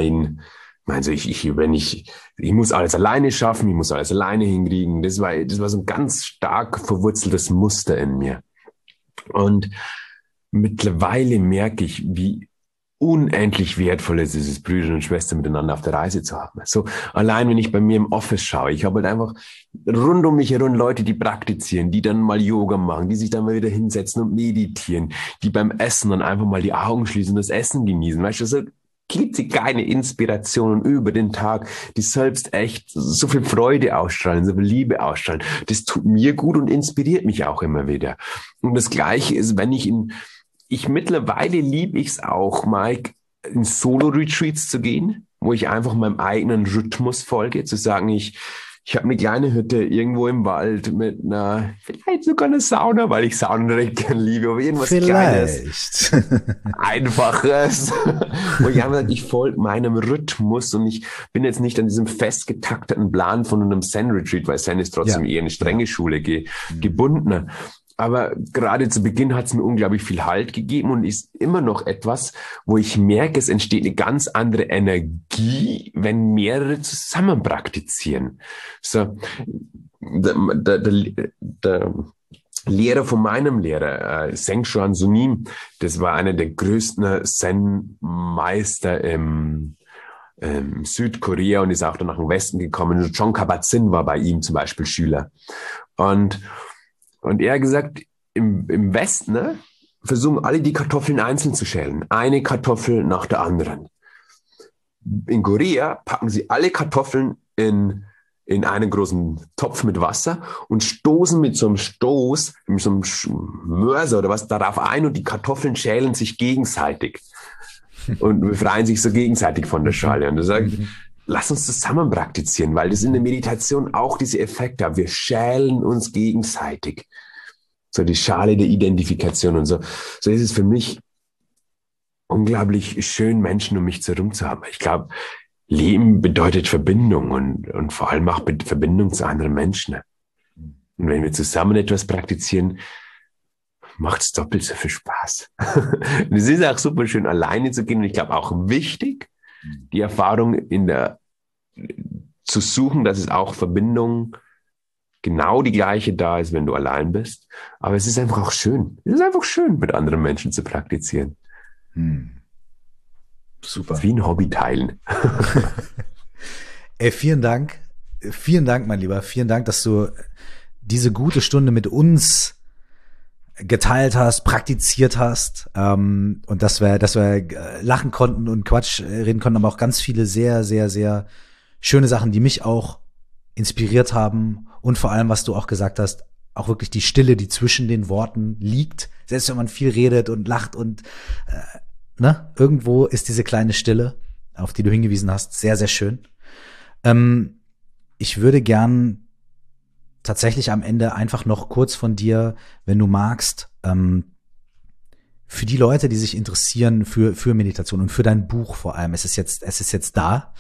ich muss alles alleine schaffen, ich muss alles alleine hinkriegen. Das war so ein ganz stark verwurzeltes Muster in mir. Und mittlerweile merke ich, wie unendlich wertvoll es ist, Brüder und Schwestern miteinander auf der Reise zu haben. So, allein wenn ich bei mir im Office schaue, ich habe halt einfach rund um mich herum Leute, die praktizieren, die dann mal Yoga machen, die sich dann mal wieder hinsetzen und meditieren, die beim Essen dann einfach mal die Augen schließen und das Essen genießen. Weißt du, so klitzekleine Inspirationen über den Tag, die selbst echt so viel Freude ausstrahlen, so viel Liebe ausstrahlen. Das tut mir gut und inspiriert mich auch immer wieder. Und das Gleiche ist, wenn mittlerweile liebe ich es auch, Mike, in Solo-Retreats zu gehen, wo ich einfach meinem eigenen Rhythmus folge, zu sagen, ich habe eine kleine Hütte irgendwo im Wald mit vielleicht sogar einer Sauna, weil ich Saunen recht gern liebe, aber irgendwas Kleines, Einfaches, wo ich einfach sage, ich folge meinem Rhythmus und ich bin jetzt nicht an diesem festgetakteten Plan von einem Zen-Retreat, weil Zen ist trotzdem eher eine strenge Schule gebunden. Aber gerade zu Beginn hat es mir unglaublich viel Halt gegeben und ist immer noch etwas, wo ich merke, es entsteht eine ganz andere Energie, wenn mehrere zusammen praktizieren. So, der Lehrer von meinem Lehrer, Zeng Xuan Sunim, das war einer der größten Zen-Meister im Südkorea und ist auch dann nach dem Westen gekommen. John Kabat-Zinn war bei ihm zum Beispiel Schüler. Und er hat gesagt, im Westen versuchen alle die Kartoffeln einzeln zu schälen. Eine Kartoffel nach der anderen. In Korea packen sie alle Kartoffeln in in einen großen Topf mit Wasser und stoßen mit so einem Stoß, mit so einem Mörser oder was darauf ein und die Kartoffeln schälen sich gegenseitig und befreien sich so gegenseitig von der Schale. Und da sage ich, lass uns zusammen praktizieren, weil das in der Meditation auch diese Effekte hat. Wir schälen uns gegenseitig. So die Schale der Identifikation und so. So ist es für mich unglaublich schön, Menschen um mich herum zu haben. Ich glaube, Leben bedeutet Verbindung und vor allem auch Verbindung zu anderen Menschen. Und wenn wir zusammen etwas praktizieren, macht es doppelt so viel Spaß. Und es ist auch super schön, alleine zu gehen. Und ich glaube auch wichtig, die Erfahrung zu suchen, dass es auch Verbindung genau die gleiche da ist, wenn du allein bist. Aber es ist einfach auch schön. Es ist einfach schön, mit anderen Menschen zu praktizieren. Super. Wie ein Hobby teilen. Ey, vielen Dank. Vielen Dank, mein Lieber. Vielen Dank, dass du diese gute Stunde mit uns geteilt hast, praktiziert hast, und dass wir lachen konnten und Quatsch reden konnten, aber auch ganz viele sehr, sehr, sehr schöne Sachen, die mich auch inspiriert haben und vor allem, was du auch gesagt hast, auch wirklich die Stille, die zwischen den Worten liegt, selbst wenn man viel redet und lacht und irgendwo ist diese kleine Stille, auf die du hingewiesen hast, sehr, sehr schön. Ich würde gern tatsächlich am Ende einfach noch kurz von dir, wenn du magst, für die Leute, die sich interessieren für Meditation und für dein Buch vor allem, es ist jetzt da.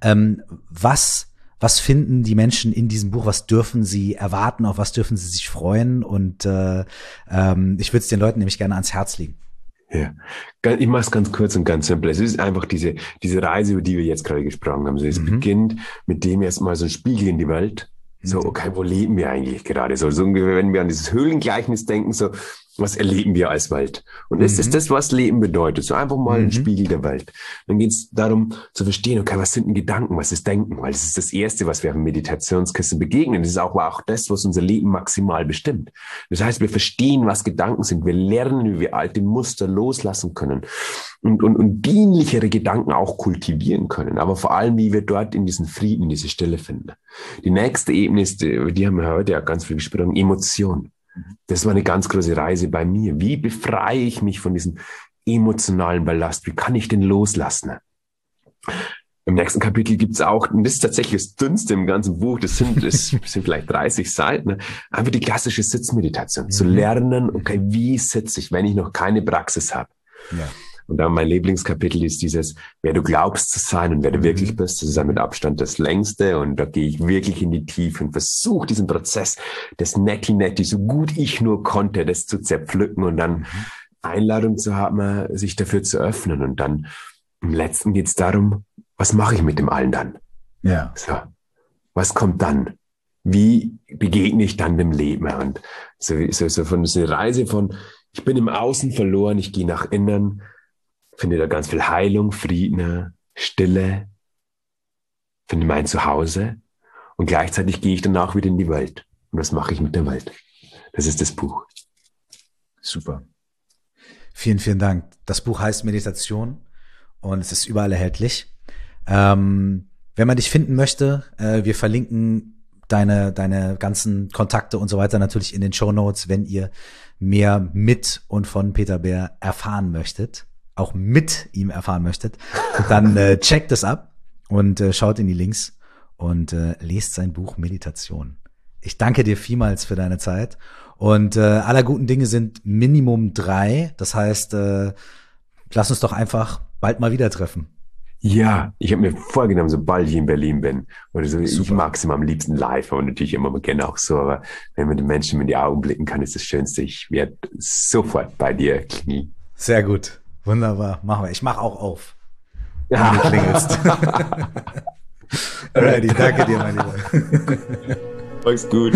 Was finden die Menschen in diesem Buch? Was dürfen sie erwarten? Auf was dürfen sie sich freuen? Und ich würde es den Leuten nämlich gerne ans Herz legen. Ja, ich mache es ganz kurz und ganz simpel. Es ist einfach diese Reise, über die wir jetzt gerade gesprochen haben. Also es beginnt mit dem erstmal so ein Spiegel in die Welt. So, okay, wo leben wir eigentlich gerade? So ungefähr, wenn wir an dieses Höhlengleichnis denken, so, was erleben wir als Welt? Und das ist das, was Leben bedeutet. So einfach mal ein Spiegel der Welt. Dann geht es darum zu verstehen, okay, was sind denn Gedanken, was ist Denken? Weil das ist das Erste, was wir auf Meditationskissen begegnen. Das ist auch das, was unser Leben maximal bestimmt. Das heißt, wir verstehen, was Gedanken sind. Wir lernen, wie wir alte Muster loslassen können und dienlichere Gedanken auch kultivieren können. Aber vor allem, wie wir dort in diesen Frieden, diese Stille finden. Die nächste Ebene ist, die haben wir heute ja ganz viel gesprochen, Emotion. Das war eine ganz große Reise bei mir. Wie befreie ich mich von diesem emotionalen Ballast? Wie kann ich den loslassen? Im nächsten Kapitel gibt's auch, und das ist tatsächlich das Dünnste im ganzen Buch, das sind vielleicht 30 Seiten, einfach die klassische Sitzmeditation. Zu lernen, okay, wie sitze ich, wenn ich noch keine Praxis habe? Ja. Und dann mein Lieblingskapitel ist dieses, wer du glaubst zu sein und wer du wirklich bist. Das ist dann mit Abstand das längste. Und da gehe ich wirklich in die Tiefe und versuche diesen Prozess des Netti, so gut ich nur konnte, das zu zerpflücken und dann Einladung zu haben, sich dafür zu öffnen. Und dann im Letzten geht es darum, was mache ich mit dem allen dann? Ja. So, was kommt dann? Wie begegne ich dann dem Leben? Und so von so eine Reise von, ich bin im Außen verloren, ich gehe nach innen, finde da ganz viel Heilung, Frieden, Stille, finde mein Zuhause und gleichzeitig gehe ich danach wieder in die Welt. Und was mache ich mit der Welt? Das ist das Buch. Super. Vielen, vielen Dank. Das Buch heißt Meditation und es ist überall erhältlich. Wenn man dich finden möchte, wir verlinken deine ganzen Kontakte und so weiter natürlich in den Shownotes, wenn ihr mehr mit und von Peter Beer erfahren möchtet. Auch mit ihm erfahren möchtet, dann checkt es ab und schaut in die Links und lest sein Buch Meditation. Ich danke dir vielmals für deine Zeit und aller guten Dinge sind Minimum 3. Das heißt, lass uns doch einfach bald mal wieder treffen. Ja, ich habe mir vorgenommen, sobald ich in Berlin bin, oder so, ich mag es immer am liebsten live, aber natürlich immer gerne auch so, aber wenn man den Menschen in die Augen blicken kann, ist das Schönste. Ich werde sofort bei dir klingeln. Sehr gut. Wunderbar, machen wir. Ich mache auch auf, wenn du klingelst. Alrighty, danke dir, mein Lieber. Mach's gut.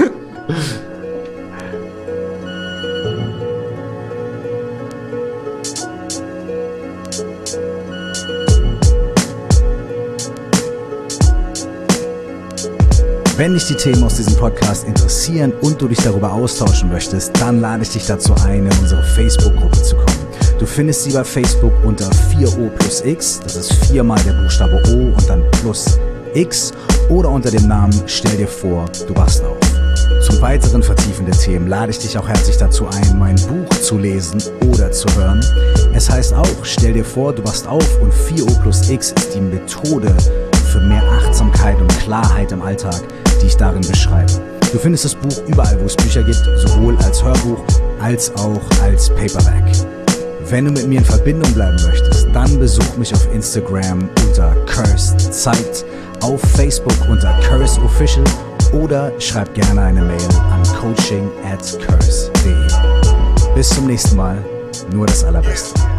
Wenn dich die Themen aus diesem Podcast interessieren und du dich darüber austauschen möchtest, dann lade ich dich dazu ein, in unsere Facebook-Gruppe zu kommen. Du findest sie bei Facebook unter 4O plus X, das ist 4 mal der Buchstabe O und dann plus X. oder unter dem Namen Stell dir vor, du wachst auf. Zum weiteren Vertiefen der Themen lade ich dich auch herzlich dazu ein, mein Buch zu lesen oder zu hören. Es heißt auch, stell dir vor, du wachst auf und 4O+X ist die Methode für mehr Achtsamkeit und Klarheit im Alltag, die ich darin beschreibe. Du findest das Buch überall, wo es Bücher gibt, sowohl als Hörbuch als auch als Paperback. Wenn du mit mir in Verbindung bleiben möchtest, dann besuch mich auf Instagram unter CursedZeit, auf Facebook unter CursedOfficial oder schreib gerne eine Mail an coaching@curse.de. Bis zum nächsten Mal, nur das Allerbeste.